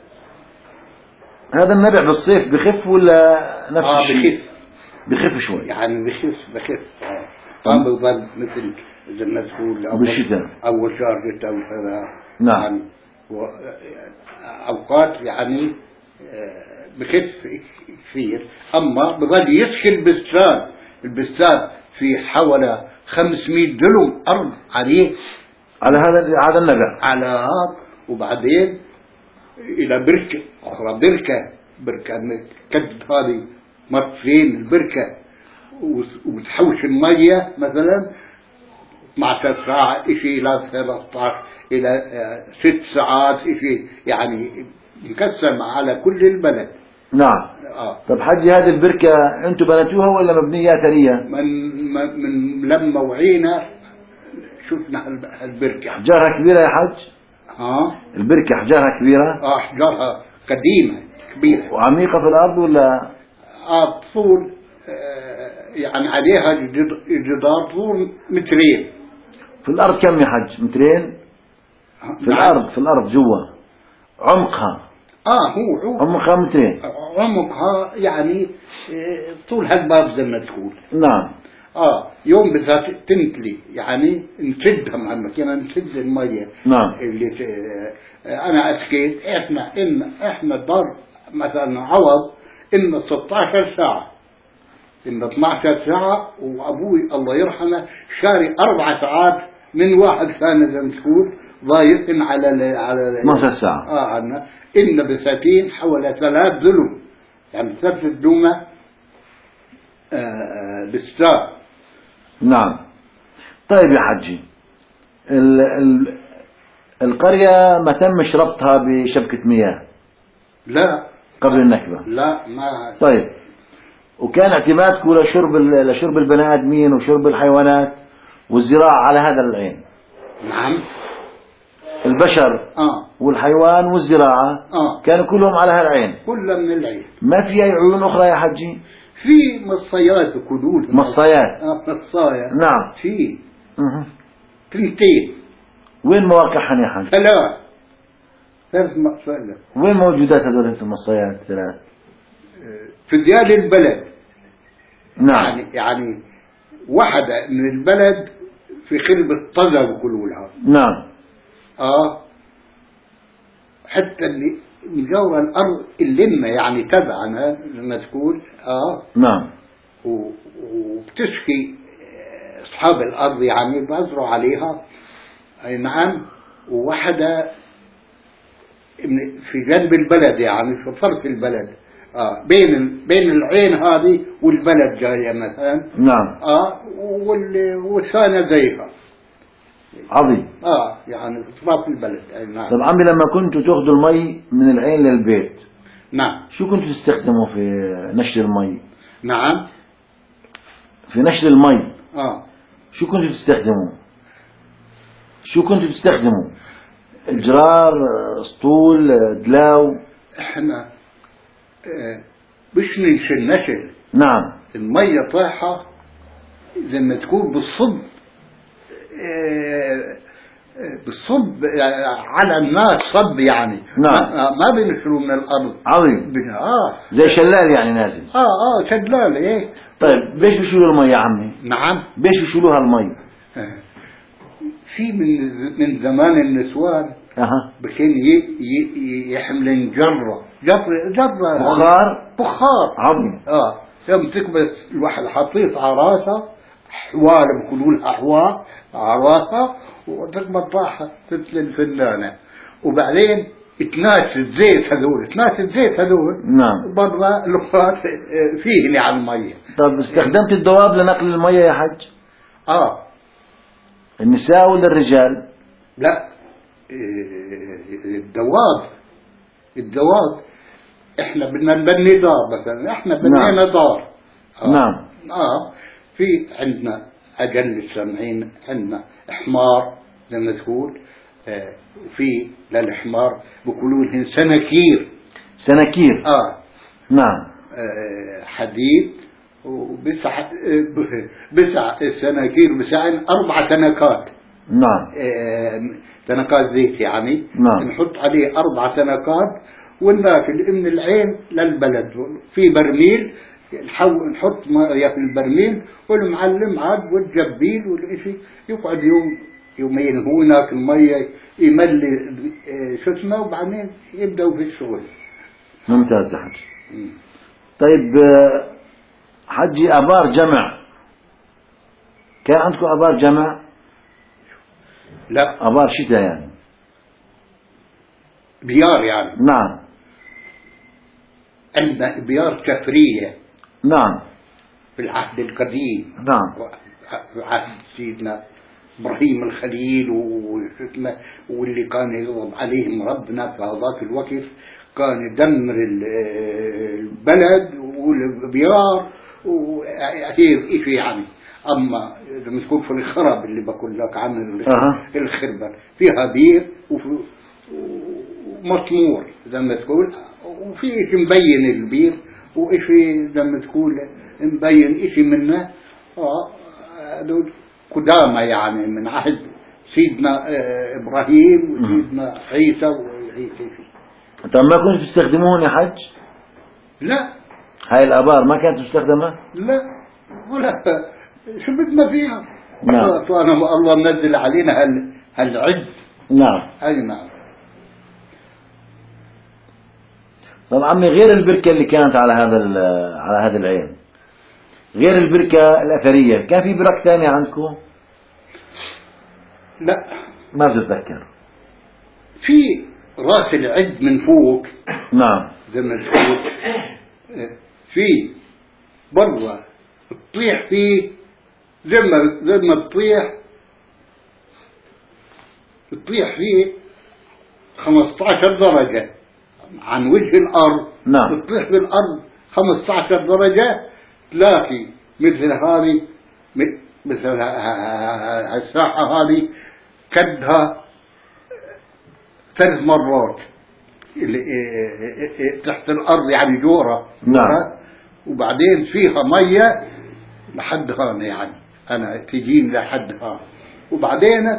A: هذا النبع بالصيف بخف ولا نفس
B: اه
A: الشيء؟
B: بخف
A: بخف شوي
B: يعني بخف بخف اه ما بظل مثل زي ما تقول أول
A: بالشتاء.
B: أول شهر ستة أو سبعة.
A: نعم.
B: يعني و- أوقات يعني آه، بخف كثير، أما بظل يسكن البستان. البستان في حوالي خمسمائة دلم أرض عليه
A: على هذا هذا النبع.
B: على هذا، وبعدين إلى بركة أخرى، بركة بركة كد هذه مرتين البركة، وس- وتحوش المية مثلا اثني عشر ساعة إشي إلى ثلاثة عشر إلى آه، ست ساعات إشي، يعني مقسم على كل البلد.
A: نعم.
B: آه.
A: طب حجي هذه البركة أنتم بنيتوها ولا مبنية ثرية؟
B: من من من لما وعينا شفنا هال- هالبركة.
A: أحجارها كبيرة يا حج؟
B: ها
A: البركة أحجارها كبيرة؟
B: آه، أحجارها قديمة كبيرة.
A: وعميقة في الأرض ولا؟
B: آه طول آه، يعني عليها جد- جدار طول مترين.
A: في الأرض كم يا حج؟ مترين؟ في
B: نعم.
A: الأرض في الأرض جوا عمقها
B: اه هو عمق
A: عمقها مترين.
B: عمقها يعني آه، طول هالباب زي ما تقول.
A: نعم.
B: اه يوم بدها تنتلي يعني نسدها مع الماكينة، نسد المية.
A: نعم.
B: اللي ت... آه، انا اسكيت احنا ان احنا دار مثلا عوض ان ستة عشر ساعة، ان اثني عشر ساعة، وابوي الله يرحمه شاري اربع ساعات من واحد ثاني زي ما تقول ضايقن على ال... على ال...
A: اثني عشر ساعة.
B: اه عنا ان بساتين حوالي ثلاث ذلم، يعني ثلاث دمى آه بالساعة.
A: نعم. طيب يا حجي ال ال القرية ما تمش ربطها بشبكة مياه
B: لا
A: قبل النكبة؟
B: لا ما
A: طيب وكان اعتمادكم لشرب ال- لشرب البني آدمين وشرب الحيوانات والزراعة على هذا العين؟
B: نعم.
A: البشر
B: اه
A: والحيوان والزراعة
B: اه
A: كانوا كلهم على هالعين،
B: كلها من العين.
A: ما في أي عيون أخرى يا حجي؟
B: في مصيات وكدود
A: مصايات.
B: اه مصايا
A: نعم.
B: في
A: مه.
B: تنتين
A: وين مواقعهم يا حج؟
B: ثلاث ثلاث مصايا
A: وين موجودات هذول المصايات الثلاث؟
B: في ديار البلد.
A: نعم.
B: يعني يعني واحدة من البلد في خلب الطزة بيقولوا لها.
A: نعم.
B: اه حتى اللي مجاورة الأرض اللمة يعني تبعنا زي ما تقول. اه
A: نعم.
B: و- وبتشكي أصحاب الأرض يعني بأزروا عليها. أي نعم. وواحدة من- في جنب البلد يعني في طرف البلد آه بين ال- بين العين هذه والبلد جاية مثلا.
A: نعم.
B: آه وال- والثانية زيها.
A: عظيم.
B: آه يعني في طرف البلد. أي نعم.
A: طب عمي لما كنتوا تاخذوا المي من العين للبيت
B: نعم.
A: شو كنتوا تستخدموا في نشر المي؟
B: نعم.
A: في نشر المي
B: اه
A: شو كنتوا تستخدموا؟ شو كنتوا تستخدموا؟ جرار، اسطول، دلاو؟
B: احنا اه مش ننشل نشل.
A: نعم.
B: المية طايحة زي ما تكون بالصب، اه بالصب على الناس صب يعني.
A: نعم.
B: ما, ما بينشلوا من الأرض.
A: عظيم.
B: اه
A: زي شلال يعني نازل.
B: اه اه شلال ايه.
A: طيب ليش بيشيلوا المي يا عمي؟
B: نعم.
A: ليش بيشيلوها المي؟
B: في من من زمان النسوان
A: اها
B: بكين ي- ي- يحملن جرة جرة جرة
A: بخار.
B: بخار.
A: عظيم.
B: اه يوم تكبس الواحد حطيت على راسها حوال، بيقولوا لها حوال على راسها، وتكبس طاحة مثل الفنانة، وبعدين اتناس الزيت هذول اتناس الزيت هذول
A: نعم.
B: برا الوقت فيه على المية.
A: طب استخدمت الدواب لنقل المية يا حج؟
B: اه
A: النساء ولا الرجال؟
B: لا إيه، الدواب الدواب احنا بدنا نبني دار مثلا، احنا بنينا
A: نعم.
B: دار. آه.
A: نعم.
B: اه في عندنا اقل سامعين عندنا حمار زي ما تقول، آه وفي للحمار بيقولوا لهم سناكير.
A: سناكير.
B: اه,
A: نعم.
B: آه حديد، وبسع آه، بسع السناكير بسعن اربع تنكات.
A: نعم.
B: آه، تنكات زيت يعني.
A: نعم.
B: نحط عليه أربع تنكات وناكل من العين للبلد في برميل، نحول نحط مية في البرميل، والمعلم عاد والجبيل والإشي يقعد يوم يومين هو هناك المية يملي آه، شو اسمه، وبعدين يبدأوا في الشغل.
A: ممتاز يا حج. طيب آه، حجي أبار جمع، كان عندكم أبار جمع؟
B: لا
A: أبار شتاء يعني.
B: بيار يعني.
A: نعم.
B: عندنا بيار كفرية
A: نعم.
B: في العهد القديم.
A: نعم.
B: في عهد سيدنا إبراهيم الخليل وشتنا، واللي كان يغضب عليهم ربنا في هذاك الوقت كان يدمر البلد والبيار وكثير إشي يعني. أما لما تكون في الخرب اللي بقول لك عنه
A: أه.
B: الخربة فيها بير ومطمور زي ما تقول، وفي إشي مبين البير، وإشي زي ما تقول مبين إشي منه آه هذول قدامى يعني من عهد سيدنا إبراهيم وسيدنا عيسى وعيسى.
A: طب ما كنتوا تستخدمون يا حج؟
B: لا
A: هاي الآبار ما كانت مستخدمة؟
B: لا ولا شو بدنا فيها.
A: نعم.
B: فأنا الله منزل علينا هال هالعز.
A: نعم.
B: أي نعم.
A: طب عمي غير البركة اللي كانت على هذا على هذا العين، غير البركة الأثرية كان في برك ثانية عندكم؟
B: لا
A: ما بتتذكر.
B: في راس العد من فوق.
A: نعم.
B: زي ما تقول في برا تطيح فيه زي ما زي ما تطيح تطيح فيه خمسة عشر درجة عن وجه الأرض.
A: نعم.
B: تطيح بالأرض خمسة عشر درجة، تلاقي مثل هذه مثل الساحة هذه كدها ثلاث مرات تحت الأرض يعني جورة.
A: نعم.
B: وبعدين فيها مية لحد هون يعني أنا تجين لحد هون، وبعدين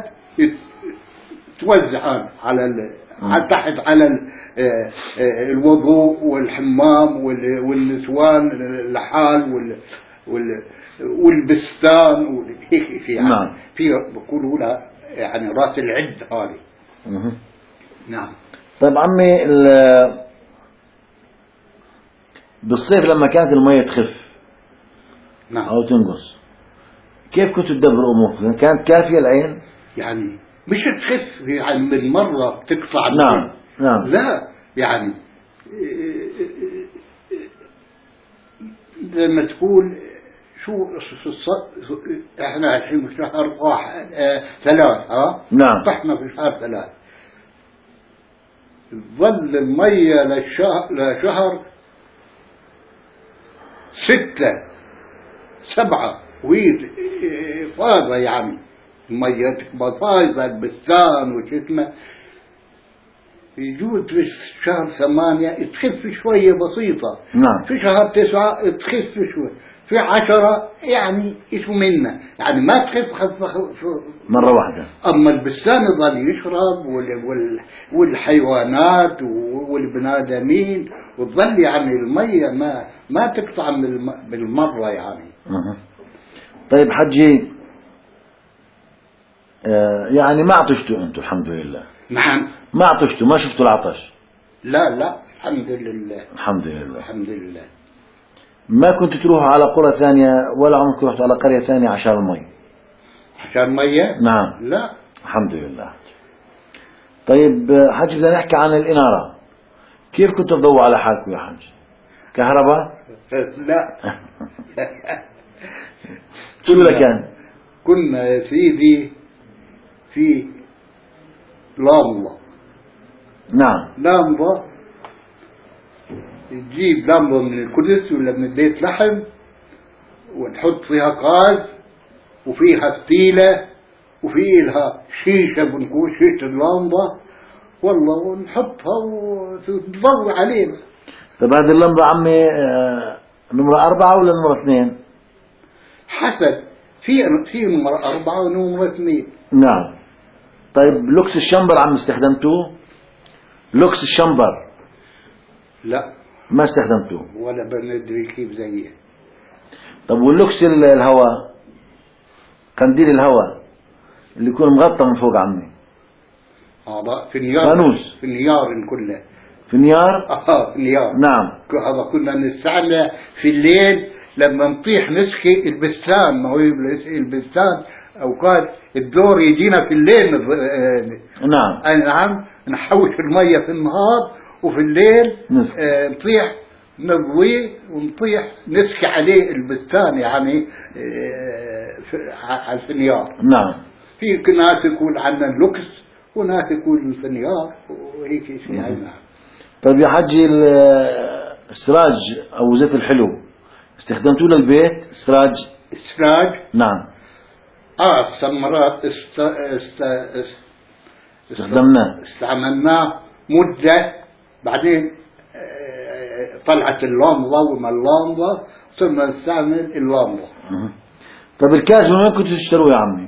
B: توزع على على تحت على الوضوء والحمام والنسوان الحال والبستان وهيك يعني.
A: نعم.
B: في بقولوا لها يعني راس العد هذه. نعم.
A: طيب عمي بالصيف لما كانت المية تخف
B: نعم.
A: أو تنقص كيف كنتوا تدبروا أموركم؟ كانت كافية العين؟
B: يعني مش تخف يعني من مرة تقطع.
A: نعم. نعم.
B: لا يعني زي ما تقول شو احنا الحين في شهر واحد اه ثلاث ها.
A: نعم.
B: طحنا في شهر ثلاث، ظل المية للشهر لشهر ستة سبعة وهي فاضة يعني المية تكبر فايضة البستان وشتمة. يجوز في شهر ثمانية تخف شوية بسيطة.
A: نعم.
B: في شهر تسعة تخف شوي. في عشرة يعني إيش منا يعني ما تخف خف خف
A: مرة واحدة.
B: أما البستان يظل يشرب وال وال والحيوانات والبنادمين وتظل يعني المية ما ما تقطع بالمرة يعني.
A: أه. طيب حجي آه يعني ما عطشتوا أنتوا الحمد لله.
B: نعم.
A: ما عطشتوا ما شفتوا العطش.
B: لا لا الحمد لله.
A: الحمد لله.
B: الحمد لله.
A: ما كنتوا تروحوا على قرى ثانية ولا عمركم رحتوا على قرية ثانية عشان المي؟
B: عشان مية؟
A: نعم.
B: لا.
A: الحمد لله. طيب حج بدنا نحكي عن الإنارة. كيف كنتوا تضووا على حالكم يا حج؟ كهرباء؟
B: لا.
A: شو كان؟
B: كنا يا سيدي في لمبة.
A: نعم.
B: لمبة نجيب لمبة من الكدس ولا من بيت لحم ونحط فيها غاز وفيها فتيلة وفي لها شيشة بنقول شيشة اللمبة والله ونحطها وتضوي علينا.
A: طيب هذه اللمبة عمي آه نمرة أربعة ولا نمرة اثنين؟
B: حسب في في نمرة أربعة ونمرة اثنين.
A: نعم. طيب لوكس الشمبر عم استخدمتوه؟ لوكس الشمبر
B: لا
A: ما استخدمتوه
B: ولا بندري كيف زيه.
A: طب واللوكس الهواء قنديل الهواء اللي يكون مغطى من فوق عمي
B: هذا في نيار
A: فانوس
B: في نيار كله
A: في نيار
B: اه في نيار.
A: نعم.
B: هذا كنا نستعمله في الليل لما نطيح نسكي البستان. ما هو البستان اوقات الدور يجينا في الليل.
A: نعم.
B: نعم نحوش المية في النهار وفي الليل آه نطيح نضوي ونطيح نسكي عليه البستان يعني آه على الفنيار.
A: نعم.
B: في ناس يقول عنا اللوكس وناس يقول الفنيار وهيك شيء. نعم.
A: طيب يا حجي السراج او زيت الحلو استخدمتوه للبيت؟ سراج
B: السراج.
A: نعم.
B: اه السمرات است... است... است...
A: استخدمناه
B: استعملناه مدة بعدين طلعت اللمبة وما اللمبة ثم نستعمل اللمبة.
A: طيب الكاز من وين كنتوا تشتروه يا عمي؟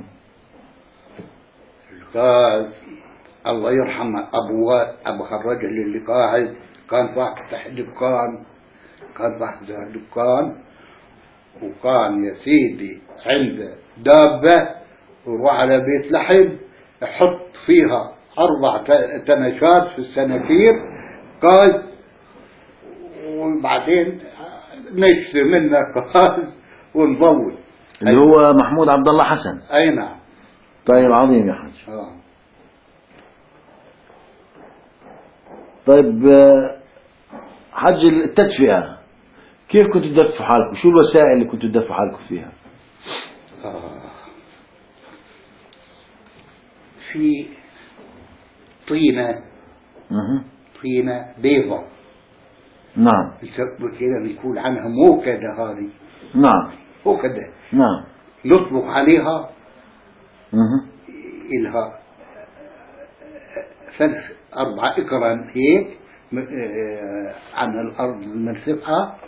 B: الكاز الله يرحمه أبو أبو الرجل اللي قاعد كان فاتح دكان. كان فاتح دكان وكان يا سيدي عنده دابة وروح على بيت لحم يحط فيها أربع تنشات في السنافير غاز وبعدين نشتري منه غاز ونضوي.
A: اللي هو محمود عبد الله حسن.
B: أي نعم.
A: طيب عظيم يا حاج.
B: آه.
A: طيب حج التدفئة كيف كنتوا تدفوا حالكم؟ شو الوسائل اللي كنتوا تدفوا حالكم فيها؟
B: آه. في طينة
A: مه.
B: طينة بيضة.
A: نعم.
B: كده بيقول عنها موكدة. هذه
A: نعم
B: موكدة.
A: نعم.
B: نطبخ عليها
A: مه.
B: إلها ثلاث أربع إكرام هيك عن الأرض المرتفعة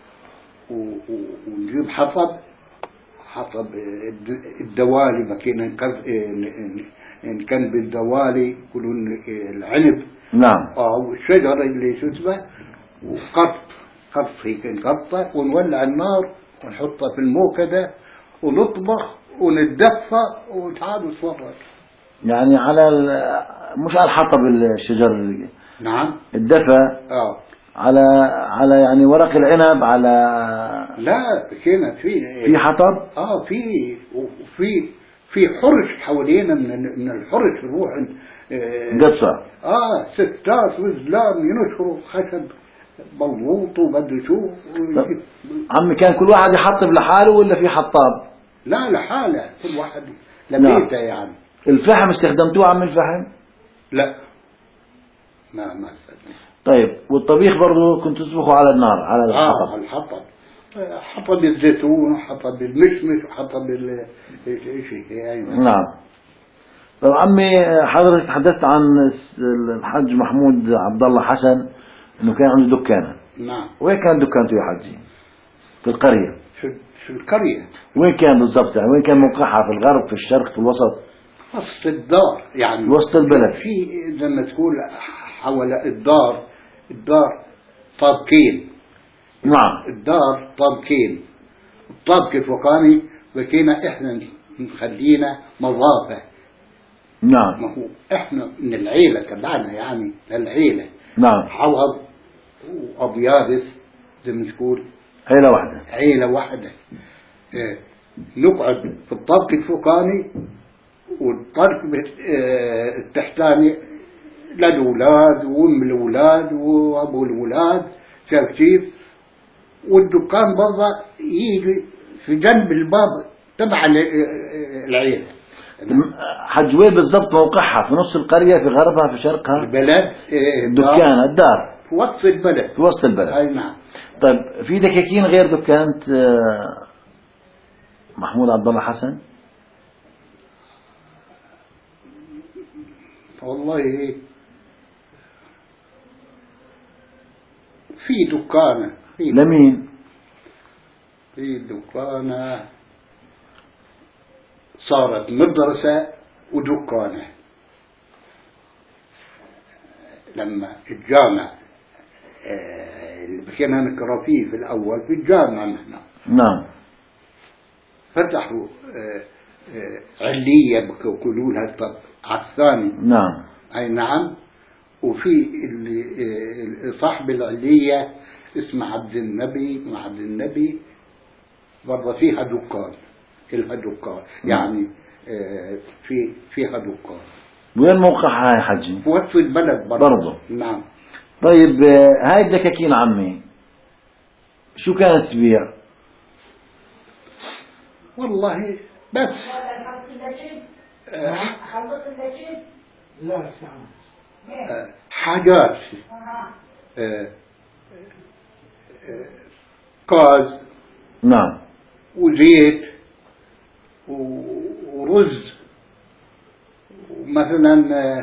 B: ونجيب حطب حطب الدوالي بكينا إن كان بالدوالي يقولون العنب.
A: نعم.
B: اه والشجرة اللي شو اسمه وقط قط هيك نقطع ونولع النار ونحطها في الموكدة ونطبخ ونتدفى وتعالوا تفرج.
A: يعني على مش على الحطب الشجر.
B: نعم.
A: الدفى.
B: اه
A: على على يعني ورق العنب على.
B: لا كنا في
A: في حطب.
B: اه في وفي في حرش حوالينا من من الحرش نروح
A: قصة.
B: اه ستات وزلام ينشروا خشب مضغوط وبده شو.
A: عمي كان كل واحد يحطب لحاله ولا في حطاب؟
B: لا لحاله كل واحد لبيته يعني.
A: الفحم استخدمتوه عمي الفحم؟
B: لا ما ما استخدمت.
A: طيب والطبيخ برضو كنت تطبخوا على النار على الحطب؟
B: اه على الحطب. حطب الزيتون وحطب المشمش وحطب الشيء يعني.
A: نعم. طب عمي حضرتك تحدثت عن الحاج محمود عبد الله حسن انه كان عنده دكانة.
B: نعم.
A: وين كان دكانته يا حجي؟ في القرية.
B: في في القرية.
A: وين كان بالضبط يعني؟ وين كان موقعها؟ في الغرب، في الشرق، في الوسط؟
B: وسط الدار يعني.
A: وسط البلد.
B: في زي ما تقول حول الدار، الدار طابقين.
A: نعم.
B: الدار طابقين، الطابق الفوقاني بكينا احنا نخلينا مضافة.
A: نعم.
B: ما هو احنا من العيلة تبعنا يعني للعيلة.
A: نعم.
B: حوض وأبيارس زي ما تقول
A: عيلة واحدة.
B: عيلة واحدة. اه نقعد في الطابق الفوقاني والطابق اه التحتاني للأولاد وأم الأولاد وأبو الأولاد، شايف كيف؟ والدكان برضه يجي في جنب الباب تبع العيلة.
A: حج وين بالضبط موقعها؟ في نص القرية، في غربها، في شرقها؟
B: البلد.
A: دكان الدار
B: في وسط البلد.
A: في وسط البلد.
B: أي نعم.
A: طيب في دكاكين غير دكانة محمود عبد الله حسن؟
B: والله في دكانة. في
A: لمين؟
B: في دكانة صارت مدرسة ودكانة لما الجامع اللي بكينا نقرأ فيه في الأول في الجامعة نحن.
A: نعم.
B: فتحوا علية بيقولوا لها على الثاني.
A: نعم.
B: أي نعم. وفي اللي صاحب العلية اسمه عبد النبي وعبد النبي برضه فيها دكان، كلها دكان يعني في فيها دكان.
A: وين موقعها يا حجي؟
B: في وسط البلد برضه.
A: برضه.
B: نعم.
A: طيب هاي الدكاكين عمي شو كانت تبيع؟
B: والله بس
C: لا
B: حاجات غاز.
A: نعم.
B: وزيت ورز مثلا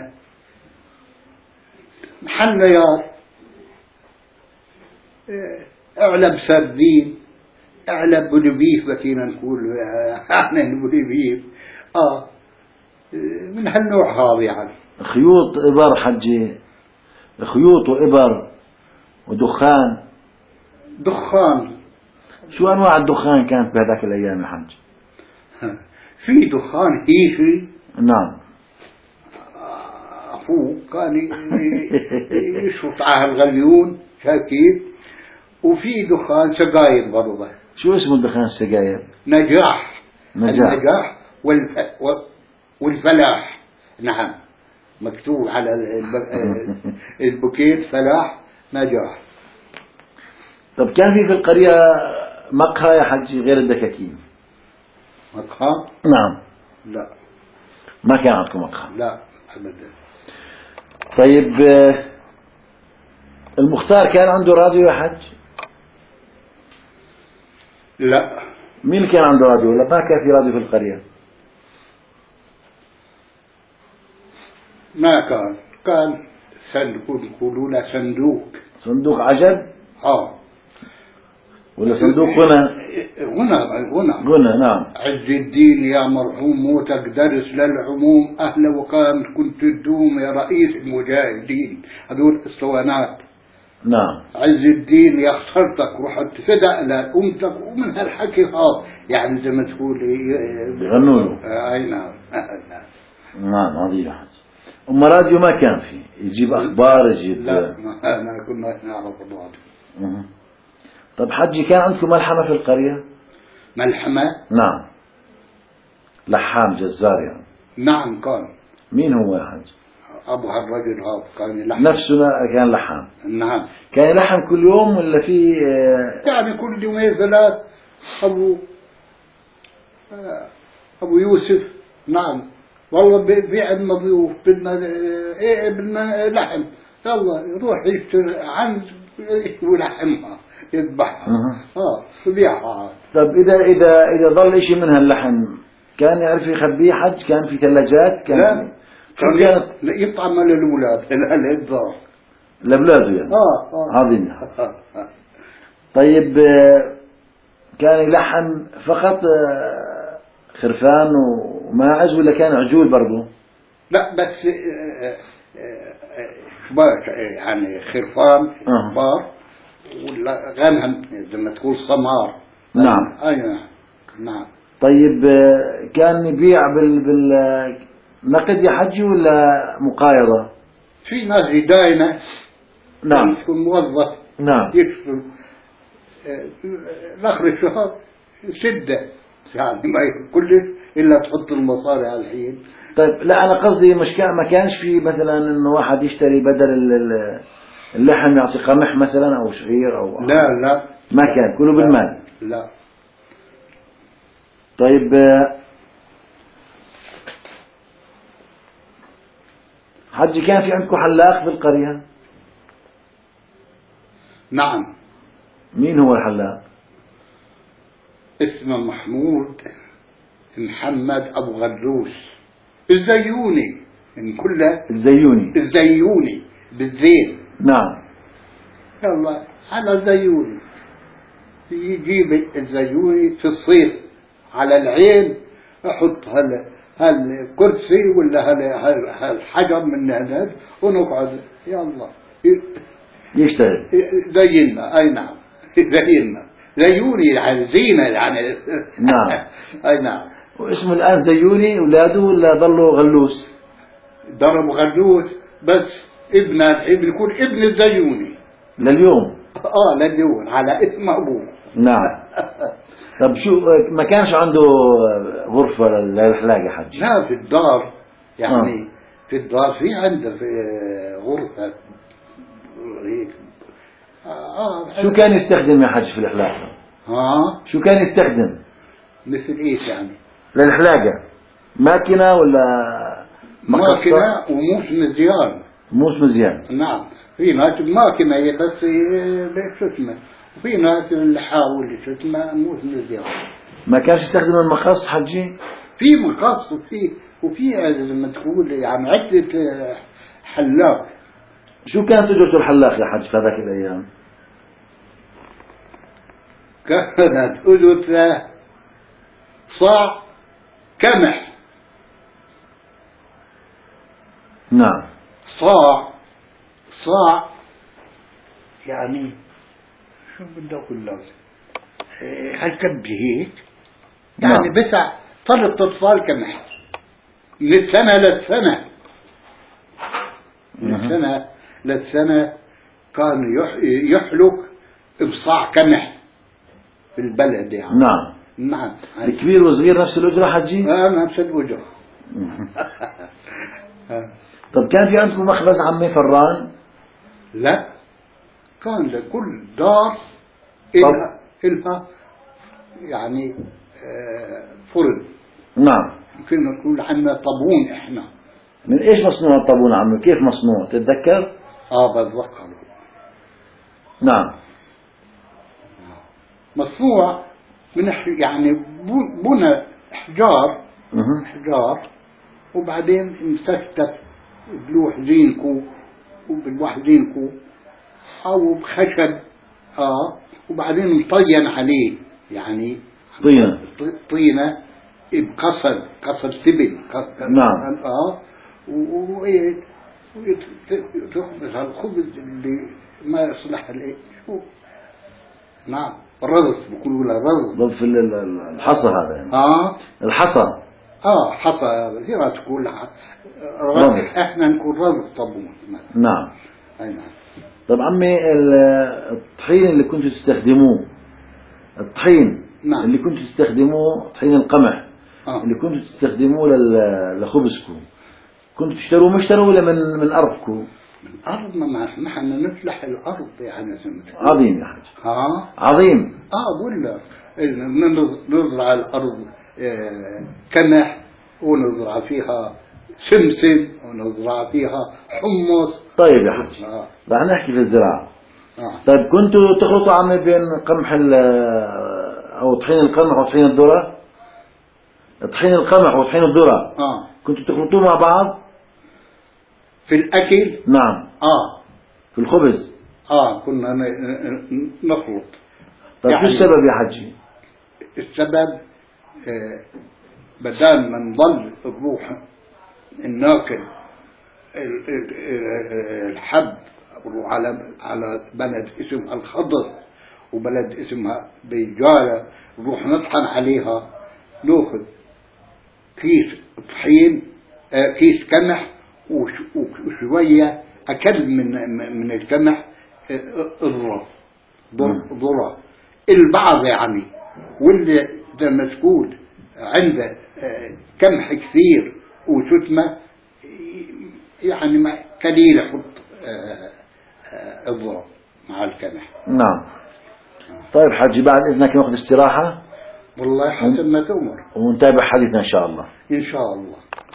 B: محليات، اعلب سردين، اعلب بوليبيف بكينا نقول احنا بوليبيف. اه من هالنوع هذا يعني.
A: خيوط إبر حجي، خيوط وإبر ودخان.
B: دخان.
A: شو أنواع الدخان كانت بهذاك الأيام يا حج؟
B: في دخان هيفي.
A: نعم.
B: أخوه كان يشرط على الغليون شاكيب. وفي دخان سجاير برضه.
A: شو اسمه الدخان السجاير؟
B: نجاح.
A: نجاح.
B: النجاح والف... والفلاح. نعم مكتوب على البوكيت فلاح نجاح.
A: طب كان في في القرية مقهى يا حجي غير الدكاكين؟
B: مقهى؟
A: نعم.
B: لا
A: ما كان عندكم مقهى؟
B: لا أبدا.
A: طيب المختار كان عنده راديو يا حج؟
B: لا.
A: مين كان عنده راديو؟ لا ما كان في راديو في القرية.
B: ما كان. كان صندوق يقولوا له صندوق.
A: صندوق عجب؟
B: اه.
A: ولا صندوق غنى؟
B: غنى غنى
A: غنى. نعم.
B: عز الدين يا مرحوم موتك درس للعموم أهلا وكان كنت تدوم يا رئيس المجاهدين. هذول الصوانات.
A: نعم.
B: عز الدين يا خسرتك رحت فدأ لأمتك ومن هالحكي هذا يعني زي ما تقول
A: يغنوا له.
B: اي نعم.
A: نعم عظيم يا حج. أما راديو ما كان فيه يجيب أخبار يجيب.
B: لا ما كنا نعرف الراديو.
A: طب حجي كان عندكم ملحمة في القرية؟
B: ملحمة؟
A: نعم. لحام جزار يعني.
B: نعم كان.
A: مين هو يا حج؟
B: أبو هالرجل هذا كان يلحم.
A: نفسه كان لحام.
B: نعم.
A: كان يلحم كل يوم ولا في؟
B: يعني كل يومين ثلاث. أبو أبو يوسف. نعم. والله بيع المضيوف بدنا إيه بدنا لحم. يلا يروح يشتري عنز ولحمها. يذبحها.
A: أها.
B: اه صبيحة.
A: طب إذا إذا إذا ضل إشي منها اللحم كان يعرف يخبيه حج؟ كان في ثلاجات؟ كان
B: لا
A: في...
B: كان
A: شو كانت
B: يطعم للأولاد للإنذار.
A: لأولاده يعني؟
B: اه اه
A: عظيم.
B: آه، آه.
A: طيب آه، كان يلحم فقط آه، خرفان وماعز ولا كان عجول برضه؟
B: لا بس آه، آه، آه، شباك يعني خرفان
A: آه.
B: كبار ولا غنم زي ما تقول سمار.
A: نعم.
B: اي نعم نعم.
A: طيب آه، كان يبيع بال بالنقد يا حجي ولا مقايضة؟
B: في ناس يداينة
A: نعم.
B: يكون موظف
A: نعم.
B: يكسب آخر الشهر شدة يعني ما يكون كلش إلا تحط المصاري على الحين.
A: طيب لا أنا قصدي مش كان ما كانش في مثلا إنه واحد يشتري بدل ال- ال- اللحم يعطي قمح مثلا أو شعير أو
B: لا لا
A: ما كان كله بالمال.
B: لا.
A: طيب آه، حجي كان في عندكم حلاق بالقرية؟
B: نعم.
A: مين هو الحلاق؟
B: اسمه محمود محمد أبو غلوش الزيوني إن كله
A: الزيوني.
B: الزيوني بالزين.
A: نعم.
B: يلا على الزيوني يجيب الزيوني في الصيف على العين أحط هال هالكرسي ولا هال هالحجر من هذا ونقعد يلا
A: يشتغل.
B: زينا. أي نعم زينا زيوني يعني زينة يعني.
A: نعم.
B: أي نعم.
A: واسمه الآن زيوني أولاده ولا ضلوا غلوس؟
B: ضرب غلوس بس ابنه الحين بيكون ابن الزيوني
A: لليوم.
B: اه لليون على اسم ابوه.
A: نعم. طب شو ما كانش عنده غرفة للحلاق يا حج؟
B: لا في الدار يعني
A: آه.
B: في الدار في عنده في غرفة هيك. آه
A: شو كان يستخدم يا حج في الحلاقة؟
B: ها
A: شو كان يستخدم
B: مثل ايش يعني؟
A: للحلاقة؟ ماكينة ولا مقصة؟
B: ماكينة وموس مزيان.
A: موس مزيان.
B: نعم في ناس ماكينة هي بس شو اسمه وفي ناس اللي حاول شو اسمه موس مزيان.
A: ما كانش يستخدم المقص حجي؟
B: في مقص وفي وفي زي ما تقول يعني عدة حلاق.
A: شو كانت أجرة الحلاق يا حج في هذاك الأيام؟
B: كانت أجرة صاع كمح.
A: نعم.
B: صاع صاع يعني شو بدي أقول لك هالكب هيك يعني
A: نعم.
B: بسع ثلاث أطفال كمح من السنة للسنة. من السنة للسنة كان يحلق بصاع كمح في البلد يعني.
A: نعم.
B: نعم.
A: الكبير والصغير نفس الأجرة حجي؟
B: آه نفس الوجه.
A: طب كان في عندكم مخبز عمي فران؟
B: لا كان لكل دار إلها إلها يعني آه فرن.
A: نعم.
B: فينا نقول عنا طابون إحنا.
A: من إيش مصنوع الطابون عمي؟ كيف مصنوع؟ تتذكر؟
B: آه بتذكر.
A: نعم.
B: مصنوع من يعني بنى حجار
A: مه.
B: حجار وبعدين مسكتت بلوح زينكو وبالوح زينكو أو بخشب آه وبعدين مطين عليه يعني
A: طينة.
B: طينة بقصد قصد تبن.
A: نعم.
B: آه وإيه تخبز هالخبز اللي ما يصلح عليه شو. نعم الرز بيقولوا له رز.
A: في الحصى هذا يعني.
B: اه
A: الحصى.
B: اه حصى زي ما تقول
A: رز.
B: احنا نقول رز طابون.
A: نعم.
B: اي نعم.
A: طب عمي الطحين اللي كنتوا تستخدموه الطحين
B: نعم.
A: اللي كنتوا تستخدموه طحين القمح
B: آه.
A: اللي كنتوا تستخدموه لل- لخبزكم كنتوا تشتروه مشتروا ولا من من أرضكم؟
B: الأرض ما نحن نفلح الأرض يعني زي ما تقول.
A: عظيم يا حاج.
B: ها
A: عظيم.
B: اه ولا نزرع الأرض آه كمح ونزرع فيها سمسم ونزرع فيها حمص.
A: طيب يا حاج
B: آه.
A: رح نحكي في الزراعة.
B: آه.
A: طيب كنتوا تخلطوا عمي بين قمح ال أو طحين القمح وطحين الذرة؟ طحين القمح وطحين الذرة
B: آه.
A: كنتوا تخلطوه مع بعض؟
B: في الأكل.
A: نعم.
B: آه.
A: في الخبز.
B: آه كنا ن- نخلط.
A: طيب
B: يعني
A: شو السبب يا حجي؟
B: السبب آه بدال ما نظل الروح الناكل ال- ال- ال- الحب على على بلد اسمها الخضر وبلد اسمها بيجارة نروح نطحن عليها ناخذ كيس طحين آه كيس قمح وش- وشوية أكل من من القمح آه، الذرة ذر- ذرة البعض يعني واللي زي ما تقول عنده آه، قمح كثير وشتمة يعني ما قليل يحط آه، آه، الذرة مع القمح.
A: نعم. طيب حجي بعد إذنك نأخذ استراحة
B: والله حسب ما تؤمر
A: ونتابع حديثنا إن شاء الله.
B: إن شاء الله.